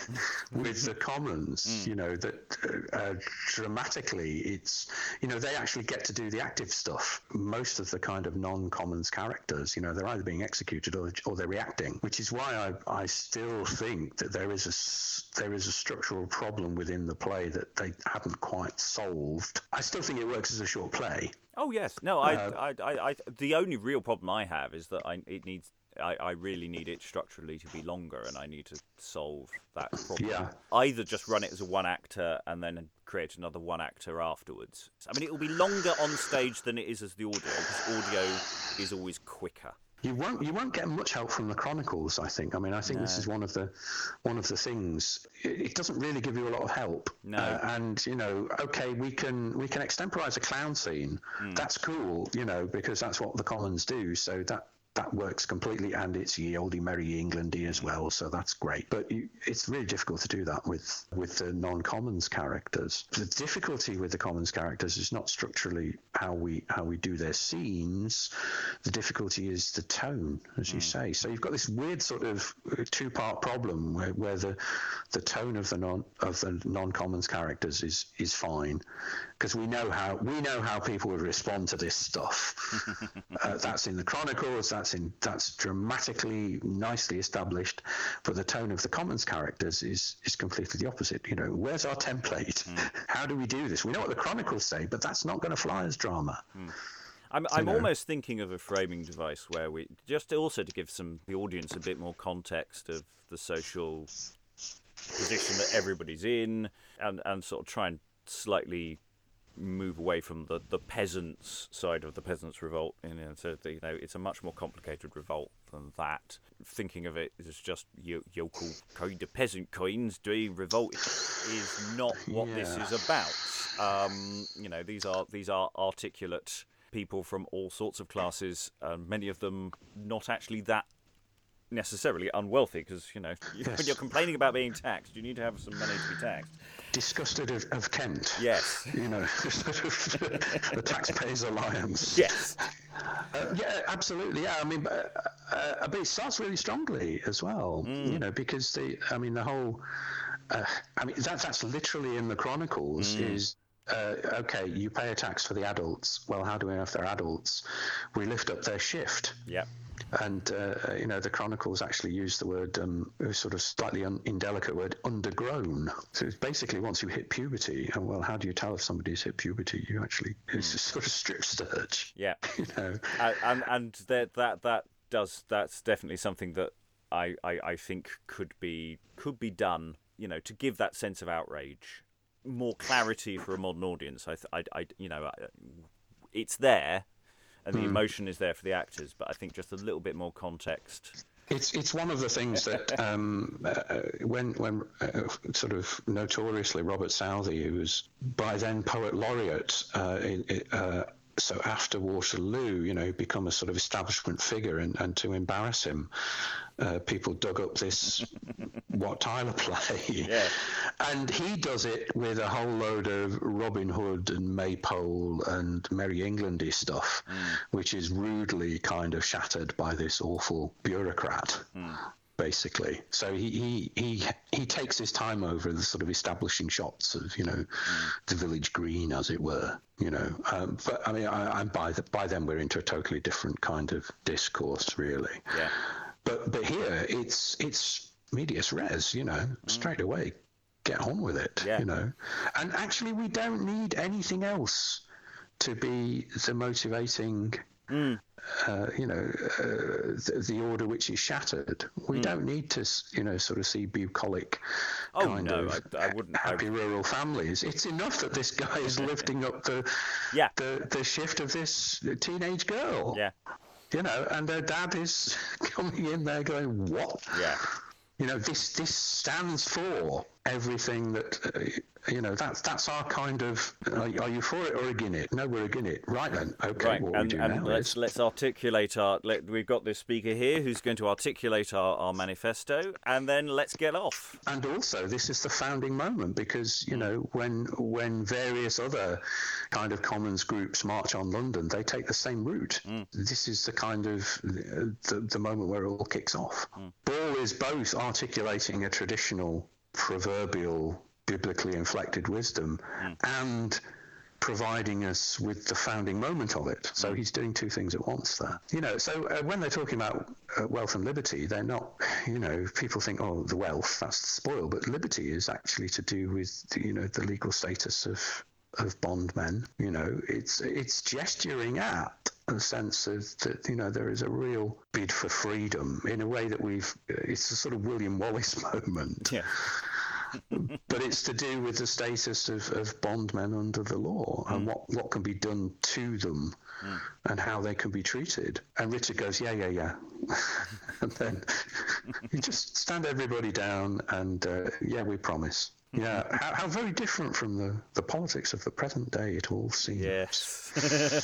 Speaker 2: with the Commons. Mm. You know that uh, uh, dramatically, it's you know they actually get to do the active stuff. Most of the kind of non-Commons characters, you know, they're either being executed or or they're reacting, which is why I I still think that there is a there is a structural problem within the play that they haven't quite solved. I still think it works as a short play.
Speaker 1: Oh yes, no, I uh, I, I I the only real problem I have is that I it needs. I, I really need it structurally to be longer, and I need to solve that problem.
Speaker 2: Yeah.
Speaker 1: Either just run it as a one-actor and then create another one-actor afterwards. I mean, it will be longer on stage than it is as the audio, because audio is always quicker.
Speaker 2: You won't you won't get much help from the Chronicles, I think. I mean, I think no. this is one of the one of the things. It, it doesn't really give you a lot of help.
Speaker 1: No.
Speaker 2: Uh, and you know, okay, we can we can extemporize a clown scene. Mm. That's cool, you know, because that's what the Commons do. So that. That works completely, and it's ye olde merry Englandy as well, so that's great. But you, it's really difficult to do that with, with the non-Commons characters. The difficulty with the Commons characters is not structurally how we how we do their scenes. The difficulty is the tone, as you mm. say. So you've got this weird sort of two-part problem where, where the the tone of the non of the non-Commons characters is is fine, because we know how we know how people would respond to this stuff. uh, that's in the Chronicles. That's in that's dramatically nicely established, but the tone of the Commons characters is is completely the opposite. You know, where's our template? Mm. How do we do this? We know what the Chronicles say, but that's not going to fly as drama.
Speaker 1: Mm. I'm I'm know. almost thinking of a framing device where we just also to give some the audience a bit more context of the social position that everybody's in, and and sort of try and slightly move away from the, the peasants side of the peasants' revolt. You know, so the, you know, it's a much more complicated revolt than that. Thinking of it as just yo- yokel kind of peasant coins doing revolt is not what yeah. this is about. Um, you know, these are these are articulate people from all sorts of classes, and many of them not actually that necessarily unwealthy, because you know yes. when you're complaining about being taxed, you need to have some money to be taxed.
Speaker 2: Disgusted of, of Kent.
Speaker 1: Yes.
Speaker 2: You know, the taxpayers' alliance.
Speaker 1: Yes.
Speaker 2: Uh, yeah, absolutely. Yeah, I mean, uh, uh, but it starts really strongly as well. Mm. You know, because the, I mean, the whole, uh, I mean, that that's literally in the Chronicles mm. is. Uh, okay, you pay a tax for the adults. Well, how do we know if they're adults? We lift up their shift.
Speaker 1: Yeah.
Speaker 2: And, uh, you know, the Chronicles actually use the word, um, sort of slightly un- indelicate word, undergrown. So it's basically once you hit puberty, and well, how do you tell if somebody's hit puberty? You actually, it's a sort of strip search.
Speaker 1: Yeah.
Speaker 2: You know?
Speaker 1: Uh, and and that, that, that does, that's definitely something that I, I, I think could be, could be done, you know, to give that sense of outrage. More clarity for a modern audience. I, I, I, you know, it's there, and the mm. emotion is there for the actors. But I think just a little bit more context.
Speaker 2: It's it's one of the things that um, uh, when when uh, sort of notoriously Robert Southey, who was by then poet laureate, uh, in, uh, so after Waterloo, you know, become a sort of establishment figure, and, and to embarrass him. Uh, people dug up this Wat Tyler play,
Speaker 1: yeah.
Speaker 2: and he does it with a whole load of Robin Hood and Maypole and Merry Englandy stuff, mm. which is rudely kind of shattered by this awful bureaucrat. Mm. basically. So he, he he he takes his time over the sort of establishing shots of, you know, mm. the village green, as it were, you know. Um, but I mean, I, I by the, by then we're into a totally different kind of discourse, really.
Speaker 1: Yeah.
Speaker 2: But but here it's it's medias res, you know, mm. straight away, get on with it, yeah. you know. And actually, we don't need anything else to be the motivating. Mm. Uh, you know, uh, the, the order which is shattered. We mm. don't need to, you know, sort of see bucolic
Speaker 1: oh,
Speaker 2: kind
Speaker 1: no,
Speaker 2: of
Speaker 1: I, I wouldn't,
Speaker 2: happy
Speaker 1: I...
Speaker 2: rural families. It's enough that this guy is lifting up the,
Speaker 1: yeah.
Speaker 2: the the shift of this teenage girl.
Speaker 1: Yeah.
Speaker 2: You know, and their dad is coming in there going, what?
Speaker 1: Yeah.
Speaker 2: You know, this this stands for everything that, uh, you know, that's that's our kind of, are, are you for it or against it? No, we're against it. Right then, okay,
Speaker 1: right.
Speaker 2: what
Speaker 1: and,
Speaker 2: we do
Speaker 1: and
Speaker 2: now
Speaker 1: let's,
Speaker 2: is...
Speaker 1: let's articulate our, let, we've got this speaker here who's going to articulate our, our manifesto, and then let's get off.
Speaker 2: And also, this is the founding moment, because, you know, when when various other kind of commons groups march on London, they take the same route. Mm. This is the kind of, the, the, the moment where it all kicks off. Mm. Ball is both articulating a traditional, proverbial, biblically inflected wisdom mm. and providing us with the founding moment of it. So mm. he's doing two things at once there. You know, so uh, when they're talking about uh, wealth and liberty, they're not, you know, people think, oh, the wealth, that's the spoil. But liberty is actually to do with, you know, the legal status of of bondmen. You know, it's it's gesturing at a sense of that, you know, there is a real bid for freedom in a way that we've, it's a sort of William Wallace moment.
Speaker 1: Yeah.
Speaker 2: But it's to do with the status of, of bondmen under the law mm. and what, what can be done to them mm. and how they can be treated. And Richard goes, yeah, yeah, yeah. And then you just stand everybody down and, uh, yeah, we promise. Yeah, how, how very different from the, the politics of the present day it all seems.
Speaker 1: Yes.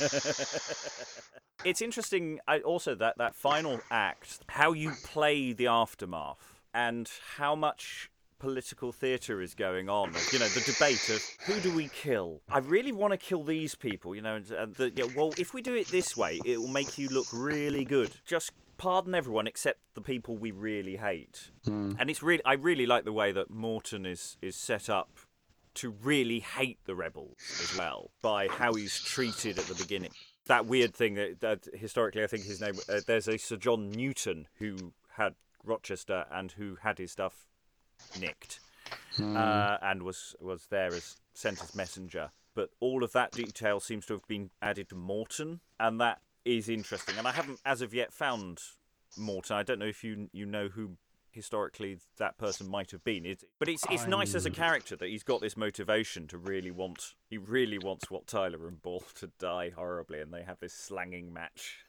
Speaker 1: It's interesting I, also that, that final act, how you play the aftermath and how much political theatre is going on. You know, the debate of who do we kill? I really want to kill these people, you know, and, and the, yeah, well, if we do it this way, it will make you look really good. Just pardon everyone except the people we really hate. Mm. And it's really, I really like the way that Morton is is set up to really hate the rebels as well by how he's treated at the beginning. That weird thing that, that historically, I think his name, uh, there's a Sir John Newton who had Rochester and who had his stuff nicked mm. uh, and was was there as sent as messenger. But all of that detail seems to have been added to Morton, and that is interesting. And I haven't, as of yet, found Morton. I don't know if you you know who historically that person might have been. It's, but it's it's I'm... nice as a character that he's got this motivation to really want. He really wants Wat Tyler and Ball to die horribly, and they have this slanging match.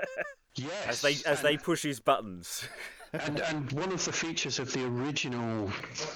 Speaker 2: Yes,
Speaker 1: as they as and, they push his buttons.
Speaker 2: and and one of the features of the original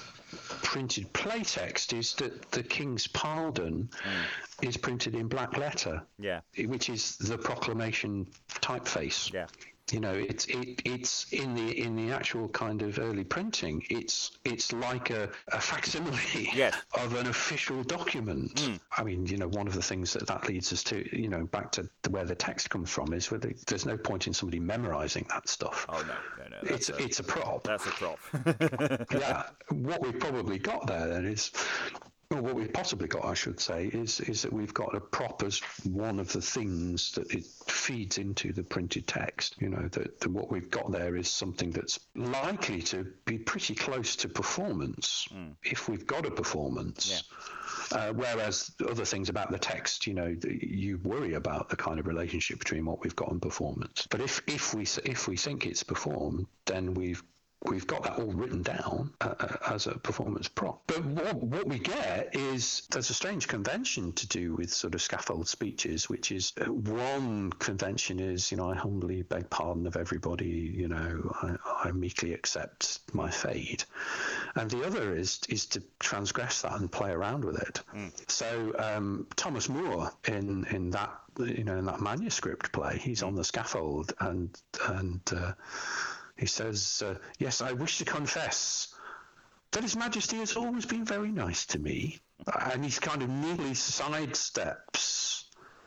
Speaker 2: printed playtext is that the King's Pardon mm. is printed in black letter.
Speaker 1: Yeah,
Speaker 2: which is the proclamation typeface.
Speaker 1: Yeah.
Speaker 2: You know, it's it, it's in the in the actual kind of early printing. It's it's like a, a facsimile
Speaker 1: yes.
Speaker 2: of an official document. Mm. I mean, you know, one of the things that that leads us to, you know, back to the, where the text comes from is where the, there's no point in somebody memorizing that stuff.
Speaker 1: Oh no, no, no.
Speaker 2: It's a, it's a prop.
Speaker 1: That's a prop.
Speaker 2: Yeah. What we've probably got there then is. Well, what we've possibly got, I should say, is is that we've got a prop as one of the things that it feeds into the printed text. You know, that, that what we've got there is something that's likely to be pretty close to performance, mm. if we've got a performance. Yeah. Uh, whereas other things about the text, you know, you worry about the kind of relationship between what we've got and performance. But if if we if we think it's performed, then we've We've got that all written down uh, as a performance prop. But what, what we get is there's a strange convention to do with sort of scaffold speeches, which is uh, one convention is, you know, I humbly beg pardon of everybody, you know, I, I meekly accept my fate. And the other is is to transgress that and play around with it. Mm. So um, Thomas Moore in, in that, you know, in that manuscript play, he's on the scaffold and, and, uh, he says, uh, yes, I wish to confess that His Majesty has always been very nice to me. And he kind of nearly sidesteps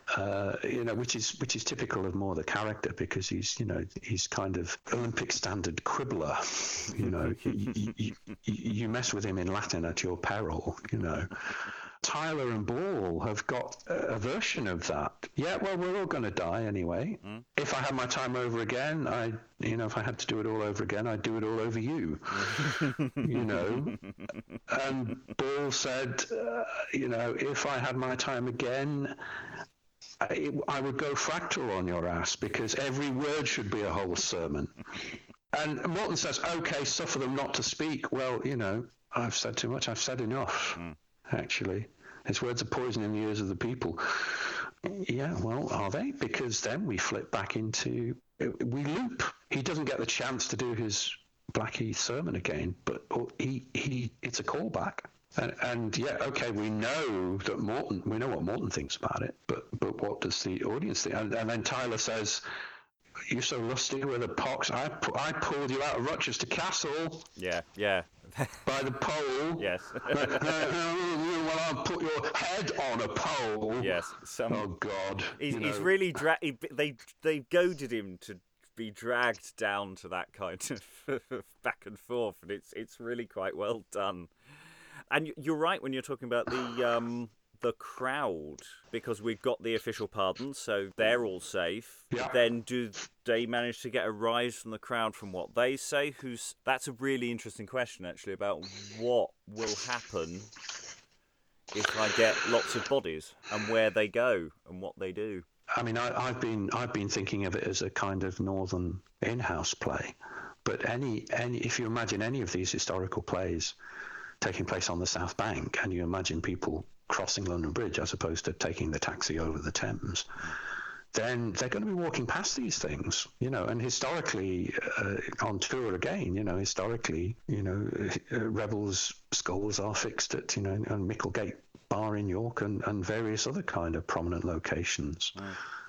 Speaker 2: Uh, you know, which is which is typical of more the character, because he's, you know, he's kind of Olympic standard quibbler. You know, you, you, you, you mess with him in Latin at your peril. You know, Tyler and Ball have got a version of that. Yeah, well, we're all going to die anyway. Mm. If I had my time over again, I, you know, if I had to do it all over again, I'd do it all over you. You know, and Ball said, uh, you know, if I had my time again, I, I would go fractal on your ass, because every word should be a whole sermon. And Morton says, okay, suffer them not to speak. Well, you know, I've said too much. I've said enough, mm. actually. His words are poison in the ears of the people. Yeah, well, are they? Because then we flip back into, we loop. He doesn't get the chance to do his Blackheath sermon again, but he, he it's a callback. And, and yeah, okay, we know that Morton, we know what Morton thinks about it, but but what does the audience think? And, and then Tyler says, "You're so lusty with a pox. I I pulled you out of Rochester Castle."
Speaker 1: Yeah, yeah.
Speaker 2: By the pole.
Speaker 1: Yes.
Speaker 2: Well, I'll put your head on a pole.
Speaker 1: Yes. Some,
Speaker 2: oh God.
Speaker 1: He's, he's really dra- he, they they goaded him to be dragged down to that kind of back and forth, and it's it's really quite well done. And you're right when you're talking about the um, the crowd, because we've got the official pardons, so they're all safe.
Speaker 2: Yeah.
Speaker 1: Then do they manage to get a rise from the crowd from what they say? Who's that's a really interesting question, actually, about what will happen if I get lots of bodies and where they go and what they do.
Speaker 2: I mean, I, I've been I've been thinking of it as a kind of northern in-house play, but any any if you imagine any of these historical plays taking place on the South Bank, and you imagine people crossing London Bridge as opposed to taking the taxi over the Thames, then they're going to be walking past these things, you know. And historically, uh, on tour again, you know, historically, you know, uh, Rebels' skulls are fixed at, you know, and Micklegate Bar in York and, and various other kind of prominent locations. Mm.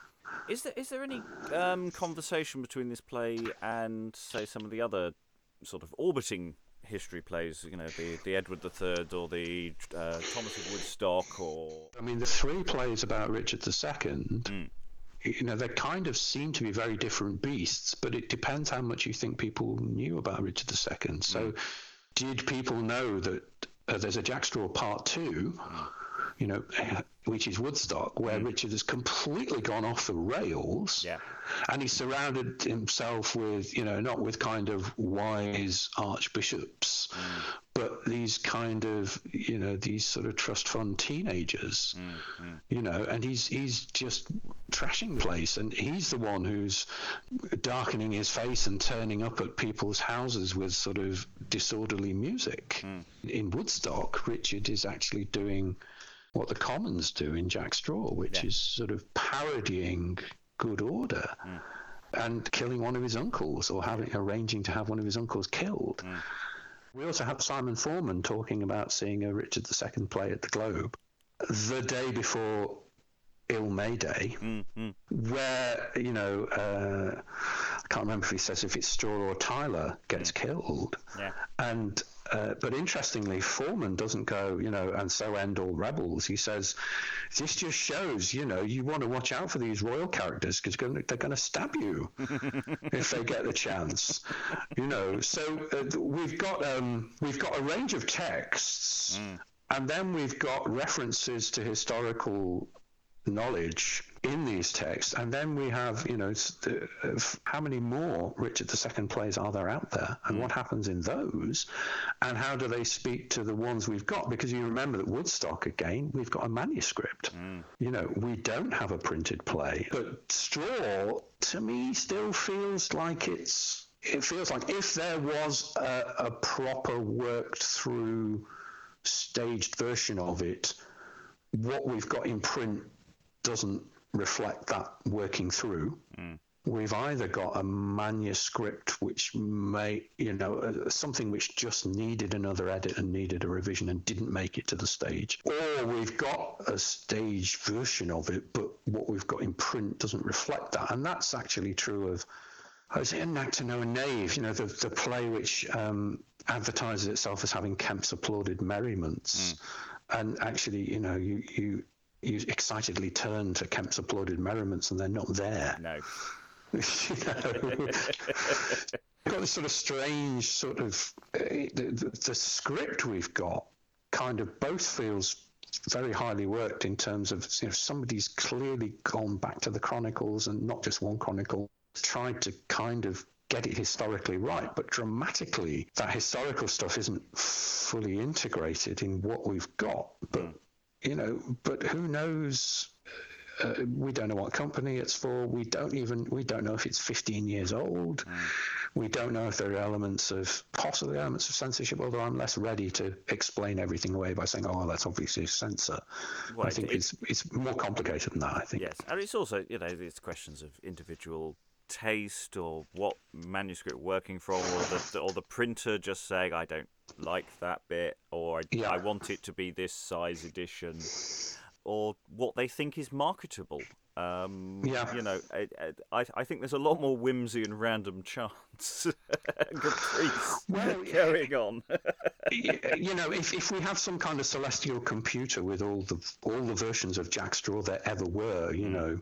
Speaker 1: Is there is there any um, conversation between this play and, say, some of the other sort of orbiting history plays, you know, the, the Edward the Third or the uh, Thomas of Woodstock, or...
Speaker 2: I mean, the three plays about Richard the Second, mm. you know, they kind of seem to be very different beasts, but it depends how much you think people knew about Richard the Second. So mm. did people know that uh, there's a Jack Straw Part Two, mm. you know, which is Woodstock, where mm. Richard has completely gone off the rails,
Speaker 1: yeah.
Speaker 2: and he's surrounded himself with, you know, not with kind of wise archbishops, mm. but these kind of, you know, these sort of trust fund teenagers, mm. Mm. you know, and he's he's just trashing the place, and he's the one who's darkening his face and turning up at people's houses with sort of disorderly music. Mm. In Woodstock, Richard is actually doing what the Commons do in Jack Straw, which yeah. is sort of parodying good order mm. and killing one of his uncles, or having arranging to have one of his uncles killed. Mm. We also have Simon Foreman talking about seeing a Richard the Second play at the Globe the day before Il May Day, mm-hmm. where, you know, uh, I can't remember if he says if it's Straw or Tyler gets mm. killed.
Speaker 1: Yeah.
Speaker 2: And uh, but interestingly, Foreman doesn't go, you know, and so end all rebels. He says, this just shows, you know, you want to watch out for these royal characters, because they're going to stab you if they get the chance, you know. So uh, we've got um, we've got a range of texts, mm. and then we've got references to historical knowledge in these texts, and then we have, you know, how many more Richard the Second plays are there out there, and mm. what happens in those, and how do they speak to the ones we've got? Because you remember that Woodstock, again, we've got a manuscript. Mm. You know, we don't have a printed play, but Straw, to me, still feels like it's it feels like if there was a, a proper worked through staged version of it, what we've got in print doesn't reflect that working through. Mm. We've either got a manuscript which may, you know, uh, something which just needed another edit and needed a revision and didn't make it to the stage, or we've got a staged version of it, but what we've got in print doesn't reflect that. And that's actually true of, I was in An Actor No a Knave, you know, the, the play which um, advertises itself as having Kemp's applauded merriments. Mm. And actually, you know, you, you you excitedly turn to Kemp's applauded merriments and they're not there.
Speaker 1: No.
Speaker 2: You know, we've got this sort of strange sort of uh, the, the, the script we've got kind of both feels very highly worked in terms of, you know, somebody's clearly gone back to the chronicles, and not just one chronicle, tried to kind of get it historically right, but dramatically that historical stuff isn't fully integrated in what we've got. But mm. you know, but who knows? Uh, we don't know what company it's for. We don't even we don't know if it's fifteen years old. Mm. We don't know if there are elements of possibly elements of censorship. Although I'm less ready to explain everything away by saying, "Oh, well, that's obviously censor." Well, I think it, it's it's more complicated than that. I think.
Speaker 1: Yes, and it's also, you know, it's questions of individual taste, or what manuscript working from, or the or the printer just saying, "I don't like that bit," or I, yeah. I want it to be this size edition. Or what they think is marketable. Um, yeah. You know, I, I, I think there's a lot more whimsy and random chance caprice well, going on.
Speaker 2: You know, if, if we have some kind of celestial computer with all the all the versions of Jack Straw there ever were, you mm. know,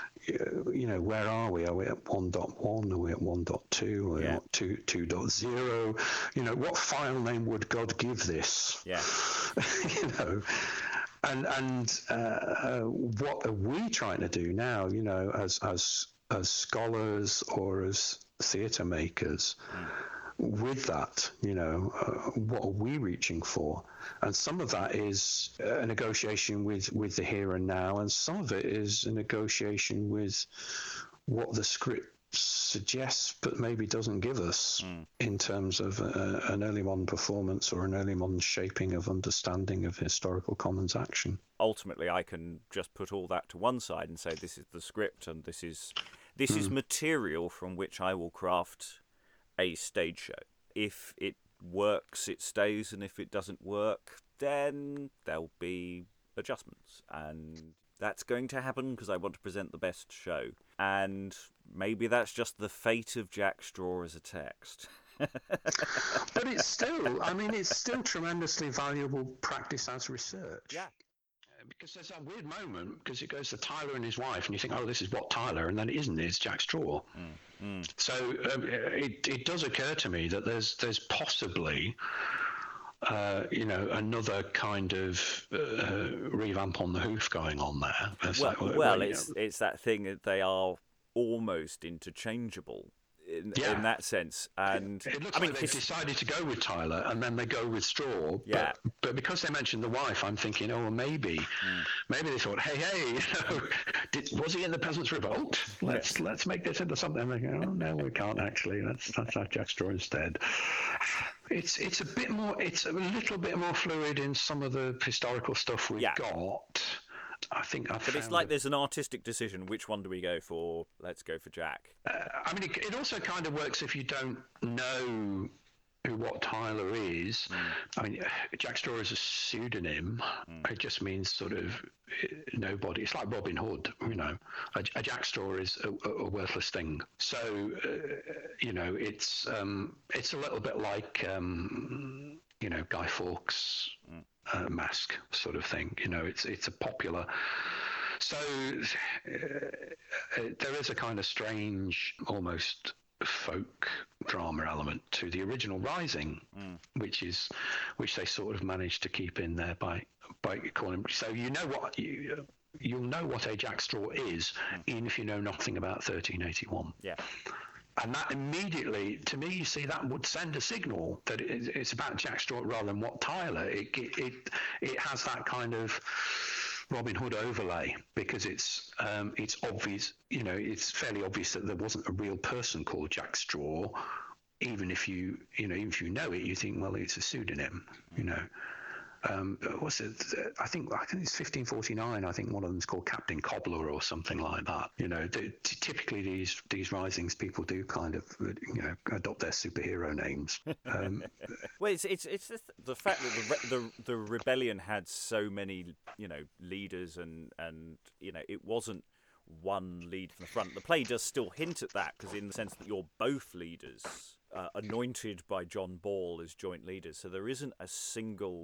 Speaker 2: you know, where are we? Are we at one point one? Are we at one point two? Are we yeah. at two point zero? You know, what file name would God give this?
Speaker 1: Yeah.
Speaker 2: You know. And and uh, uh, what are we trying to do now? You know, as as as scholars or as theatre makers, mm. with that, you know, uh, what are we reaching for? And some of that is a negotiation with with the here and now, and some of it is a negotiation with what the script suggests but maybe doesn't give us mm. in terms of uh, an early modern performance or an early modern shaping of understanding of historical commons action.
Speaker 1: Ultimately, I can just put all that to one side and say this is the script, and this is this mm. is material from which I will craft a stage show. If it works, it stays, and if it doesn't work, then there'll be adjustments, and that's going to happen because I want to present the best show. And maybe that's just the fate of Jack Straw as a text.
Speaker 2: But it's still, I mean, it's still tremendously valuable practice as research.
Speaker 1: Yeah.
Speaker 2: Because there's that weird moment, because it goes to Tyler and his wife, and you think, oh, this is what Tyler, and then it isn't, it's Jack Straw. Mm, mm. So um, it, it does occur to me that there's there's possibly... Uh, you know, another kind of uh, revamp on the hoof going on there.
Speaker 1: It's well, like, well, well it's know. it's that thing that they are almost interchangeable in, yeah. in that sense. And
Speaker 2: it, it looks
Speaker 1: I mean,
Speaker 2: like they've decided to go with Tyler, and then they go with Straw.
Speaker 1: Yeah.
Speaker 2: But, but because they mentioned the wife, I'm thinking, oh, well, maybe, mm. maybe they thought, hey, hey, you know, did, was he in the Peasants' Revolt? Let's yes. let's make this into something. Like, oh no, we can't actually. Let's let's have Jack Straw instead. It's it's a bit more. It's a little bit more fluid in some of the historical stuff we've yeah. got. I think I.
Speaker 1: But it's like there's an artistic decision. Which one do we go for? Let's go for Jack.
Speaker 2: Uh, I mean, it, it also kind of works if you don't know who what Tyler is. Mm. I mean, Jack Straw is a pseudonym. Mm. It just means sort of nobody. It's like Robin Hood, you know. A, a Jack Straw is a, a worthless thing. So, uh, you know, it's um, it's a little bit like, um, you know, Guy Fawkes' mm. uh, mask sort of thing. You know, it's it's a popular. So uh, there is a kind of strange, almost folk drama element to the original Rising, mm. which is which they sort of managed to keep in there by by calling. So you know what you you'll know what a Jack Straw is, mm. even if you know nothing about thirteen eighty-one.
Speaker 1: Yeah.
Speaker 2: And that immediately, to me, you see, that would send a signal that it's about Jack Straw rather than what Tyler. It it it, it has that kind of Robin Hood overlay, because it's um, it's obvious, you know, it's fairly obvious that there wasn't a real person called Jack Straw. Even if you, you know, even if you know it, you think, well, it's a pseudonym, you know. Um, what's it? I think I think it's fifteen forty-nine. I think one of them's called Captain Cobbler or something like that. You know, the, typically these these risings people do kind of, you know, adopt their superhero names. Um,
Speaker 1: well, it's it's it's the, the fact that the, the the rebellion had so many, you know, leaders, and and you know, it wasn't one lead from the front. The play does still hint at that, because in the sense that you're both leaders, uh, anointed by John Ball as joint leaders, so there isn't a single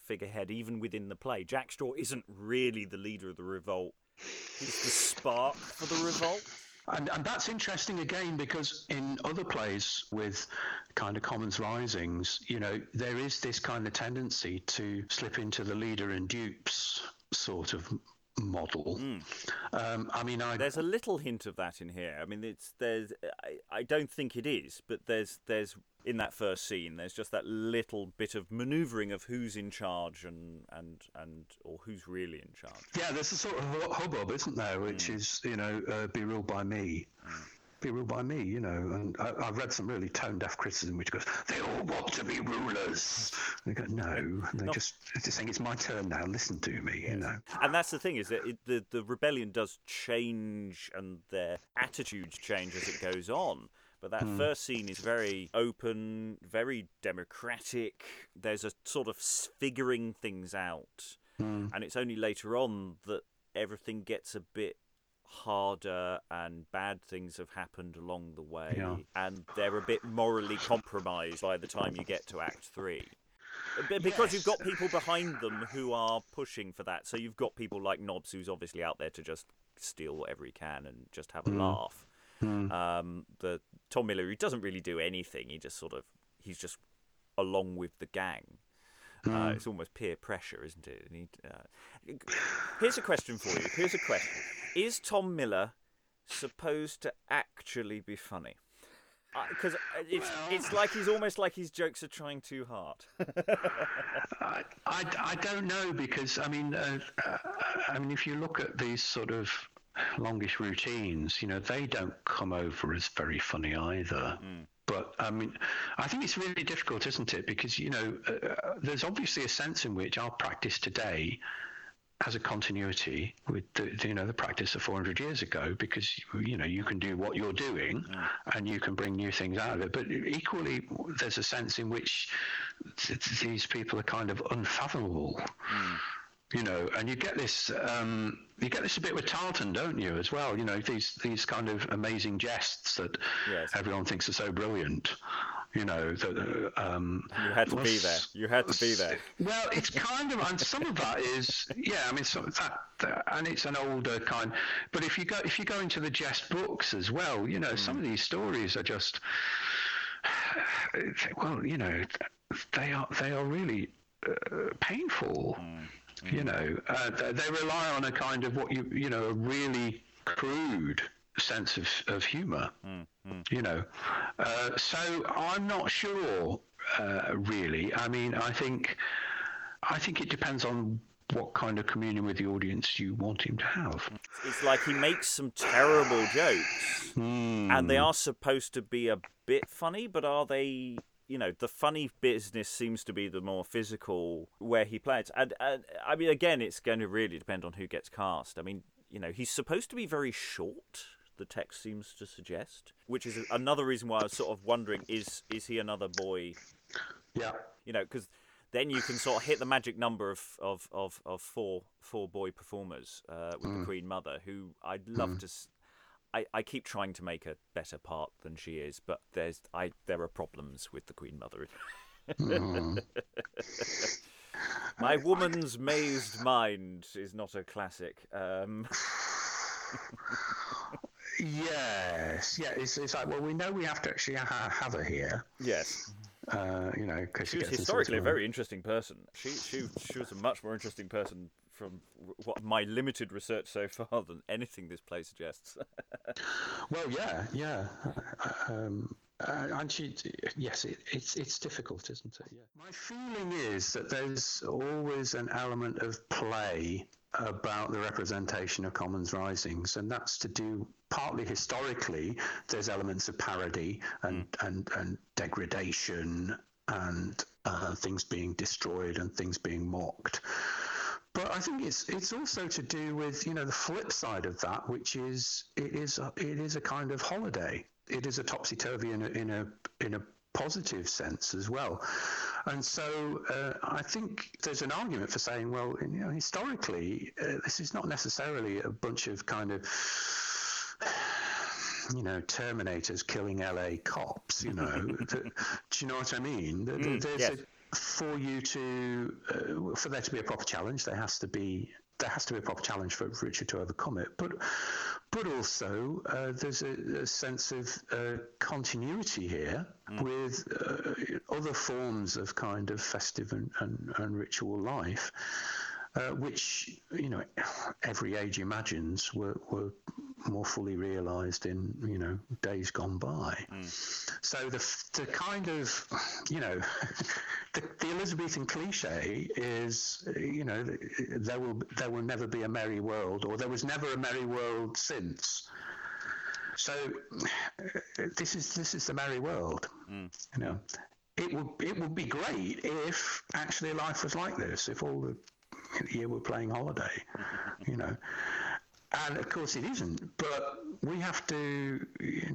Speaker 1: figurehead even within the play. Jack Straw isn't really the leader of the revolt. He's the spark for the revolt.
Speaker 2: And, and that's interesting again, because in other plays with kind of Commons Risings, you know, there is this kind of tendency to slip into the leader and dupes sort of model. Mm. Um, I mean, I...
Speaker 1: there's a little hint of that in here. I mean, it's there's. I, I don't think it is, but there's there's in that first scene, there's just that little bit of manoeuvring of who's in charge and and and or who's really in charge.
Speaker 2: Yeah, there's a sort of hubbub, isn't there, which mm. is, you know, uh, be ruled by me. Mm. Be ruled by me, you know, and I, I've read some really tone-deaf criticism which goes, they all want to be rulers. And they go, no, they're just, just saying it's my turn now, listen to me, yes. you know.
Speaker 1: And that's the thing, is that it, the, the rebellion does change and their attitudes change as it goes on. But that mm. first scene is very open, very democratic. There's a sort of figuring things out. Mm. And it's only later on that everything gets a bit harder and bad things have happened along the way. Yeah. And they're a bit morally compromised by the time you get to Act Three. Because yes. you've got people behind them who are pushing for that. So you've got people like Nobbs, who's obviously out there to just steal whatever he can and just have a mm. laugh. Mm. Um, the Tom Miller, who doesn't really do anything. He just sort of, he's just along with the gang. Mm. Uh, it's almost peer pressure, isn't it? And he, uh... Here's a question for you. Here's a question. Is Tom Miller supposed to actually be funny? Because uh, it's well, it's like he's almost like his jokes are trying too hard.
Speaker 2: I, I, I don't know, because I mean uh, uh, I mean if you look at these sort of longish routines, you know, they don't come over as very funny either. Mm. But I mean, I think it's really difficult, isn't it? Because, you know, uh, there's obviously a sense in which our practice today has a continuity with the, you know, the practice of four hundred years ago, because, you know, you can do what you're doing mm. and you can bring new things out of it. But equally, there's a sense in which th- these people are kind of unfathomable. Mm. You know, and you get this, um, you get this a bit with Tarleton, don't you, as well? You know, these these kind of amazing jests that yes. everyone thinks are so brilliant. You know, that um,
Speaker 1: you had to be there. You had to be there.
Speaker 2: Well, it's kind of, and some of that is, yeah. I mean, some of that, that, and it's an older kind. But if you go, if you go into the jest books as well, you know, mm. some of these stories are just, well, you know, they are they are really uh, painful. Mm. You know, uh, they rely on a kind of what you you know a really crude sense of of humour. Mm, mm. You know, uh, so I'm not sure uh, really. I mean, I think I think it depends on what kind of communion with the audience you want him to have.
Speaker 1: It's like he makes some terrible jokes, mm. and they are supposed to be a bit funny, but are they? You know, the funny business seems to be the more physical where he plays. And, and I mean, again, it's going to really depend on who gets cast. I mean, you know, he's supposed to be very short, the text seems to suggest, which is another reason why I was sort of wondering, is is he another boy?
Speaker 2: Yeah.
Speaker 1: You know, because then you can sort of hit the magic number of, of, of, of four four boy performers uh, with mm. the Queen Mother, who I'd love mm. to... I, I keep trying to make a better part than she is, but there's I there are problems with the Queen Mother. mm. My woman's mazed mind is not a classic. Um...
Speaker 2: yes, yeah. It's, it's like, well, we know we have to actually ha- have her here.
Speaker 1: Yes.
Speaker 2: Uh, you know, because
Speaker 1: she was historically a very interesting person. She she she was a much more interesting person from what my limited research so far than anything this play suggests.
Speaker 2: Well, yeah, yeah, um, uh, and she, yes, it, it's it's difficult, isn't it? Yeah. My feeling is that there's always an element of play about the representation of Commons Risings, and that's to do partly historically. There's elements of parody and mm. and, and degradation and uh, things being destroyed and things being mocked. But I think it's it's also to do with, you know, the flip side of that, which is it is a, it is a kind of holiday. It is a topsy-turvy in a in a in a positive sense as well. And so uh, I think there's an argument for saying, well, you know, historically, uh, this is not necessarily a bunch of kind of, you know, Terminators killing L A cops, you know. the, do you know what I mean? The, the,
Speaker 1: mm,
Speaker 2: there's
Speaker 1: yes.
Speaker 2: a for you to, uh, for there to be a proper challenge, there has to be there has to be a proper challenge for, for Richard to overcome it. But but also uh, there's a, a sense of uh, continuity here mm. with uh, other forms of kind of festive and, and, and ritual life, uh, which, you know, every age imagines were, were more fully realised in, you know, days gone by. Mm. So the the kind of, you know, the, the Elizabethan cliche is, you know, there will there will never be a merry world, or there was never a merry world since. So this is this is the merry world. Mm. You know, it would it would be great if actually life was like this, if all the year we're playing holiday, you know. And of course it isn't, but we have to, you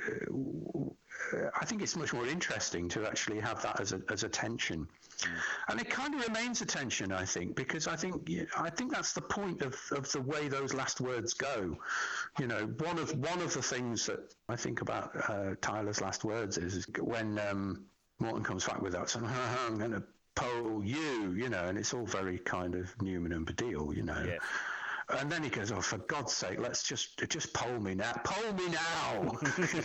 Speaker 2: know, uh, I think it's much more interesting to actually have that as a as a tension. Mm. And it kind of remains a tension, I think, because I think I think that's the point of, of the way those last words go. You know, one of one of the things that I think about uh, Tyler's last words is when um, Morton comes back with that, so I'm going to poll you, you know, and it's all very kind of Newman and Baddiel, you know. Yeah. And then he goes, oh, for God's sake, let's just just poll me now. Poll me now.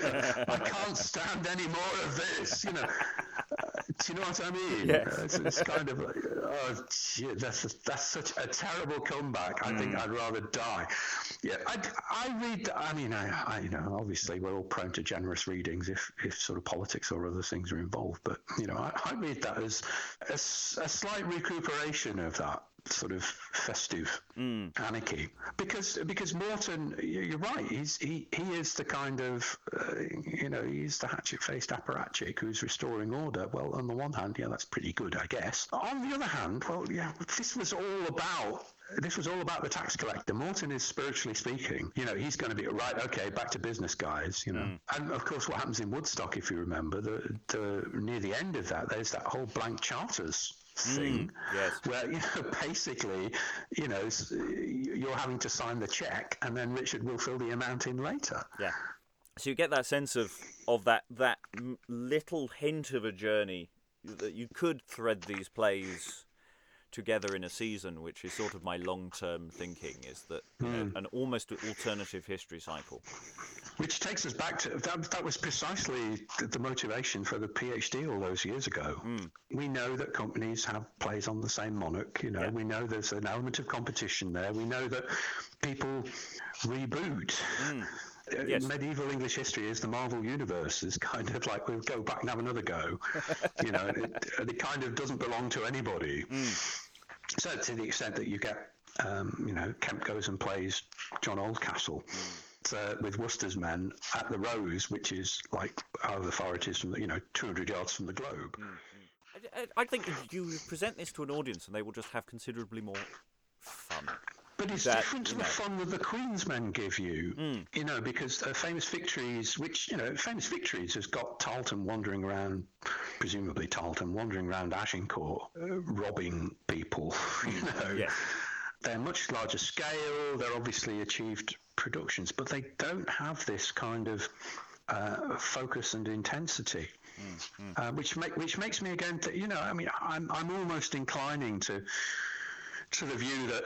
Speaker 2: I can't stand any more of this, you know. Uh, do you know what I mean?
Speaker 1: Yes.
Speaker 2: Uh, it's, it's kind of like, oh, shit, that's, a, that's such a terrible comeback. I mm. think I'd rather die. Yeah, I, I read, I mean, I, I, you know, obviously we're all prone to generous readings if, if sort of politics or other things are involved. But, you know, I, I read that as a, a slight recuperation of that sort of festive mm. anarchy, because because Morton, you're right, he's he he is the kind of uh, you know he's the hatchet-faced apparatchik who's restoring order. Well, on the one hand, yeah, that's pretty good, I guess. On the other hand, well, yeah, this was all about this was all about the tax collector. Morton is, spiritually speaking, you know, he's going to be right. Okay, back to business, guys. You know, mm. and of course, what happens in Woodstock, if you remember, the the near the end of that, there's that whole blank charters thing
Speaker 1: mm, yes.
Speaker 2: where, you know, basically, you know, you're having to sign the check and then Richard will fill the amount in later.
Speaker 1: Yeah. So you get that sense of, of that, that little hint of a journey that you could thread these plays together in a season, which is sort of my long-term thinking, is that, you mm. know, an almost alternative history cycle.
Speaker 2: Which takes us back to, that, that was precisely the, the motivation for the PhD all those years ago. Mm. We know that companies have plays on the same monarch, you know, yeah. we know there's an element of competition there, we know that people reboot. Mm. Yes. Medieval English history is the Marvel universe. It's kind of like we'll go back and have another go, you know, and it, and it kind of doesn't belong to anybody. Mm. So to the extent that you get, um, you know, Kemp goes and plays John Oldcastle mm. uh, with Worcester's men at the Rose, which is like however far it is from, the, you know, two hundred yards from the Globe.
Speaker 1: Mm. I, I think you present this to an audience and they will just have considerably more fun.
Speaker 2: But it's
Speaker 1: that,
Speaker 2: different to the
Speaker 1: know.
Speaker 2: fun that the Queen's Men give you, mm. you know, because uh, Famous Victories, which, you know, Famous Victories has got Tarleton wandering around, presumably Tarleton wandering around Agincourt, uh, robbing people, you know. Yeah. They're much larger scale, they're obviously achieved productions, but they don't have this kind of uh, focus and intensity. Mm, mm. Uh, which make which makes me again, th- you know, I mean, I'm I'm almost inclining to to the view that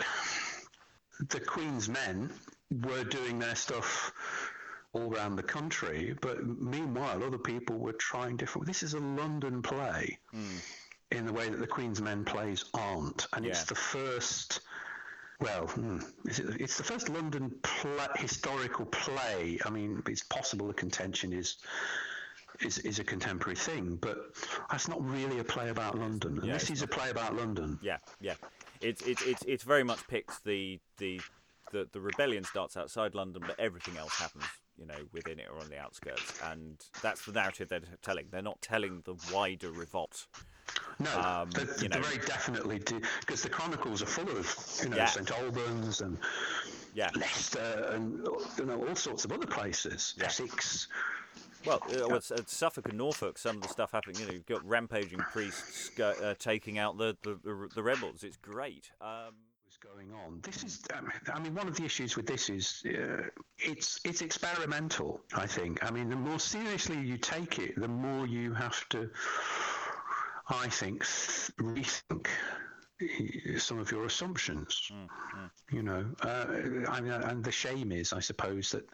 Speaker 2: the Queen's Men were doing their stuff all around the country, but meanwhile other people were trying different. This is a London play mm. in the way that the Queen's Men plays aren't, and yeah. it's the first. Well, hmm, is it, it's the first London play, historical play. I mean, it's possible the contention is. Is, is a contemporary thing, but that's not really a play about London. And yeah, this is not. a play about London.
Speaker 1: Yeah, yeah. It's it's it's it's very much picks the the the the rebellion starts outside London, but everything else happens, you know, within it or on the outskirts, and that's the narrative they're telling. They're not telling the wider revolt.
Speaker 2: No, um, they,
Speaker 1: you
Speaker 2: they
Speaker 1: know.
Speaker 2: very definitely do, because the chronicles are full of, you know,
Speaker 1: yeah.
Speaker 2: Saint Albans and
Speaker 1: yeah.
Speaker 2: Leicester and, you know, all sorts of other places, yeah. Essex.
Speaker 1: Well, uh, it's, it's Suffolk and Norfolk, some of the stuff happening, you know, you've got rampaging priests go, uh, taking out the, the, the, the rebels. It's great. Um,
Speaker 2: What's going on? This is, um, I mean, one of the issues with this is uh, it's it's experimental, I think. I mean, the more seriously you take it, the more you have to I think, rethink some of your assumptions. Mm, mm. You know, uh, I mean, and the shame is, I suppose, that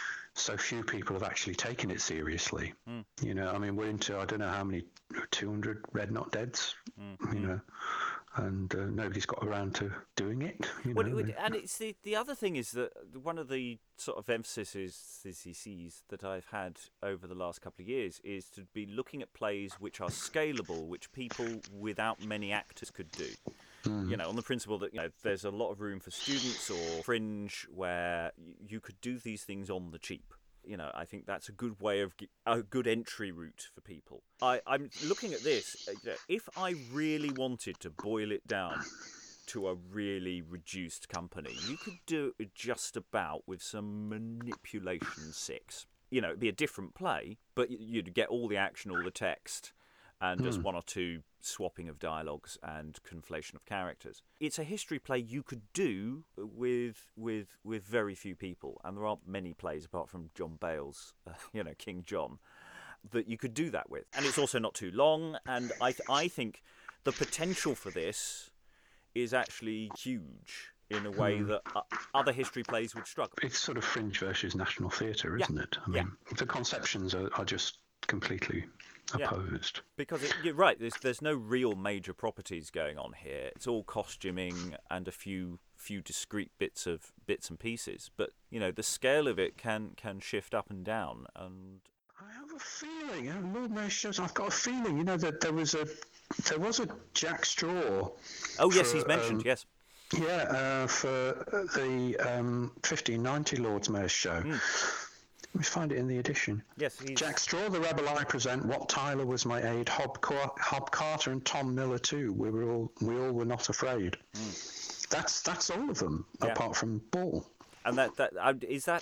Speaker 2: so few people have actually taken it seriously. Mm. You know, I mean, we're into, I don't know how many, two hundred Red Not Deads, mm, you mm. know, and uh, nobody's got around to doing it. You
Speaker 1: well,
Speaker 2: know?
Speaker 1: It, and it's the, the other thing is that one of the sort of emphases that I've had over the last couple of years is to be looking at plays which are scalable, which people without many actors could do. Mm. You know, on the principle that, you know, there's a lot of room for students or fringe where you could do these things on the cheap. You know, I think that's a good way of a good entry route for people. I, I'm looking at this. If I really wanted to boil it down to a really reduced company, you could do it just about with some manipulation six. You know, it'd be a different play, but you'd get all the action, all the text, and just mm. one or two swapping of dialogues and conflation of characters. It's a history play you could do with with with very few people, and there aren't many plays apart from John Bale's, uh, you know, King John, that you could do that with. And it's also not too long, and I th- I think the potential for this is actually huge in a way mm. that uh, other history plays would struggle.
Speaker 2: It's sort of fringe versus National Theatre, isn't
Speaker 1: yeah.
Speaker 2: it? I mean,
Speaker 1: yeah.
Speaker 2: the conceptions are, are just completely opposed.
Speaker 1: Yeah. Because it, you're right, there's there's no real major properties going on here. It's all costuming and a few few discrete bits of bits and pieces. But you know, the scale of it can can shift up and down. And
Speaker 2: I have a feeling, you know, Lord Mayor shows. I've got a feeling, you know, that there was a there was a Jack Straw.
Speaker 1: Oh yes, for, he's mentioned. Um, yes.
Speaker 2: Yeah, uh, for the um, fifteen ninety Lord's Mayor's show. Mm. Let me find it in the edition.
Speaker 1: Yes, he's...
Speaker 2: Jack Straw, the rebel I present. Wat Tyler was my aide. Hob, Car- Hob Carter and Tom Miller too. We were all we all were not afraid. Mm. That's that's all of them, yeah. apart from Ball.
Speaker 1: And that that uh, is that.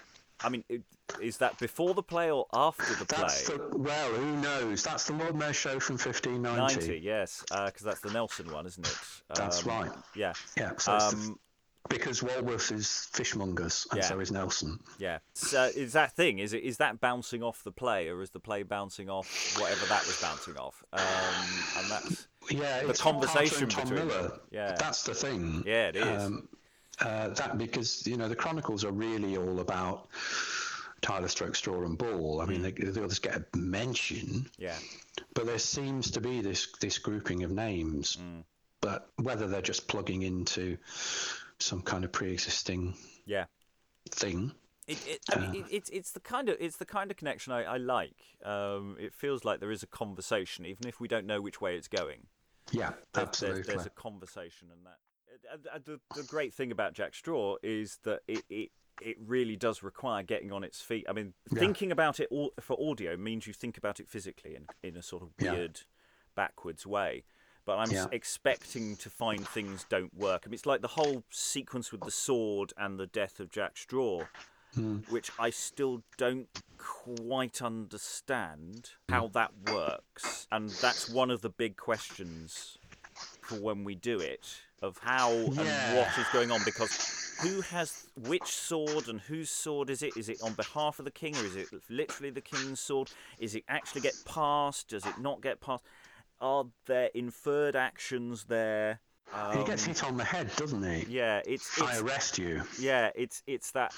Speaker 1: I mean, is that before the play or after the play?
Speaker 2: That's the, well, who knows? That's the Lord Mayor show from fifteen ninety.
Speaker 1: ninety, yes, because uh, that's the Nelson one, isn't it? Um,
Speaker 2: that's right.
Speaker 1: Yeah.
Speaker 2: Yeah. So um, because Walworth is fishmongers, and yeah. so is Nelson.
Speaker 1: Yeah. So is that thing? Is it is that bouncing off the play, or is the play bouncing off whatever that was bouncing off? Um, and that's
Speaker 2: yeah,
Speaker 1: the
Speaker 2: it's
Speaker 1: conversation
Speaker 2: Tom
Speaker 1: between
Speaker 2: Miller.
Speaker 1: Them. Yeah.
Speaker 2: That's the thing.
Speaker 1: Yeah, it is. Um,
Speaker 2: uh, that because you know the Chronicles are really all about Tyler, Stroke, Straw, and Ball. I mean, mm. they, they always get a mention.
Speaker 1: Yeah.
Speaker 2: But there seems to be this this grouping of names, mm. but whether they're just plugging into some kind of pre-existing
Speaker 1: yeah
Speaker 2: thing.
Speaker 1: It, it, I mean, uh, it, it's it's the kind of it's the kind of connection I, I like. Um, it feels like there is a conversation, even if we don't know which way it's going.
Speaker 2: Yeah,
Speaker 1: there's,
Speaker 2: absolutely.
Speaker 1: There's, there's a conversation, and that. Uh, uh, the, the great thing about Jack Straw is that it, it it really does require getting on its feet. I mean, yeah. thinking about it all, for audio means you think about it physically in in a sort of weird, yeah. backwards way. But I'm yeah. expecting to find things don't work. I mean, it's like the whole sequence with the sword and the death of Jack Straw, mm. which I still don't quite understand how that works. And that's one of the big questions for when we do it, of how yeah. and what is going on. Because who has which sword and whose sword is it? Is it on behalf of the king, or is it literally the king's sword? Is it actually get passed? Does it not get passed? Are there inferred actions there? Um,
Speaker 2: he gets hit on the head, doesn't he?
Speaker 1: Yeah, it's, it's
Speaker 2: I arrest you.
Speaker 1: Yeah, it's it's that.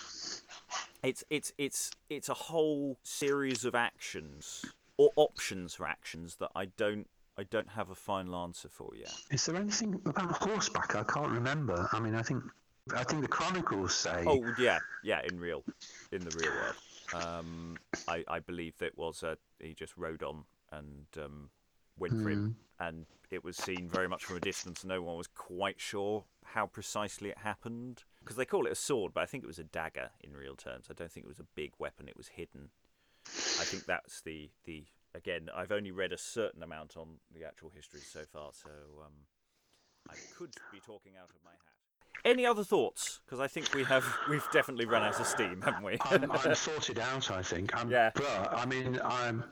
Speaker 1: It's it's it's it's a whole series of actions or options for actions that I don't I don't have a final answer for yet.
Speaker 2: Is there anything about horseback? I can't remember. I mean, I think I think the Chronicles say.
Speaker 1: Oh yeah, yeah, in real, in the real world, um, I I believe that was uh, he just rode on and. Um, went for him, mm. and it was seen very much from a distance. No one was quite sure how precisely it happened, because they call it a sword, but I think it was a dagger in real terms. I don't think it was a big weapon. It was hidden. I think that's the the again. I've only read a certain amount on the actual history so far, so um, I could be talking out of my hat. Any other thoughts? Because I think we have we've definitely run out of steam, haven't we?
Speaker 2: I'm, I'm sorted out, I think. I'm,
Speaker 1: yeah.
Speaker 2: But I mean, I'm.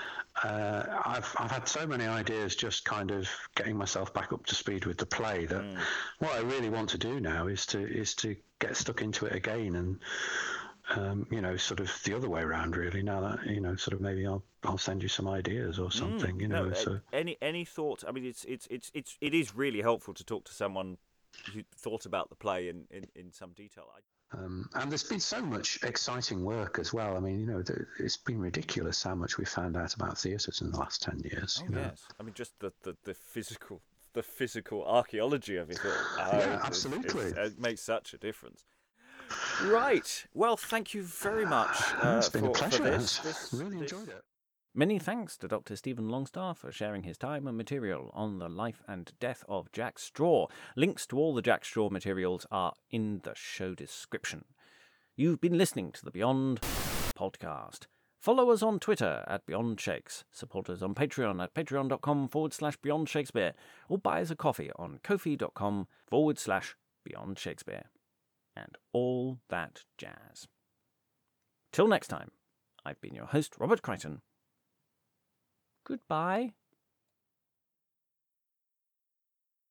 Speaker 2: Uh, I've I've had so many ideas, just kind of getting myself back up to speed with the play, that mm. what I really want to do now is to is to get stuck into it again and um, you know, sort of the other way around, really. Now that, you know, sort of maybe I'll I'll send you some ideas or something,
Speaker 1: Mm,
Speaker 2: you
Speaker 1: no,
Speaker 2: know. So
Speaker 1: any any thoughts? I mean, it's it's it's it's it is really helpful to talk to someone who thought about the play in in, in some detail. I...
Speaker 2: Um, and there's been so much exciting work as well. I mean, you know, it's been ridiculous how much we found out about theatres in the last ten years.
Speaker 1: Oh
Speaker 2: you know?
Speaker 1: yes, I mean just the, the, the physical the physical archaeology of it all. Uh,
Speaker 2: yeah,
Speaker 1: it's,
Speaker 2: absolutely.
Speaker 1: It's, it makes such a difference. Right. Well, thank you very much uh,
Speaker 2: it's been
Speaker 1: for,
Speaker 2: a pleasure.
Speaker 1: for this. this
Speaker 2: really
Speaker 1: this...
Speaker 2: enjoyed it.
Speaker 1: Many thanks to Doctor Stephen Longstaff for sharing his time and material on the life and death of Jack Straw. Links to all the Jack Straw materials are in the show description. You've been listening to the Beyond podcast. Follow us on Twitter at Beyond Shakes. Support us on Patreon at patreon.com forward slash Beyond Shakespeare. Or buy us a coffee on ko-fi.com forward slash Beyond Shakespeare. And all that jazz. Till next time, I've been your host, Robert Crichton. Goodbye.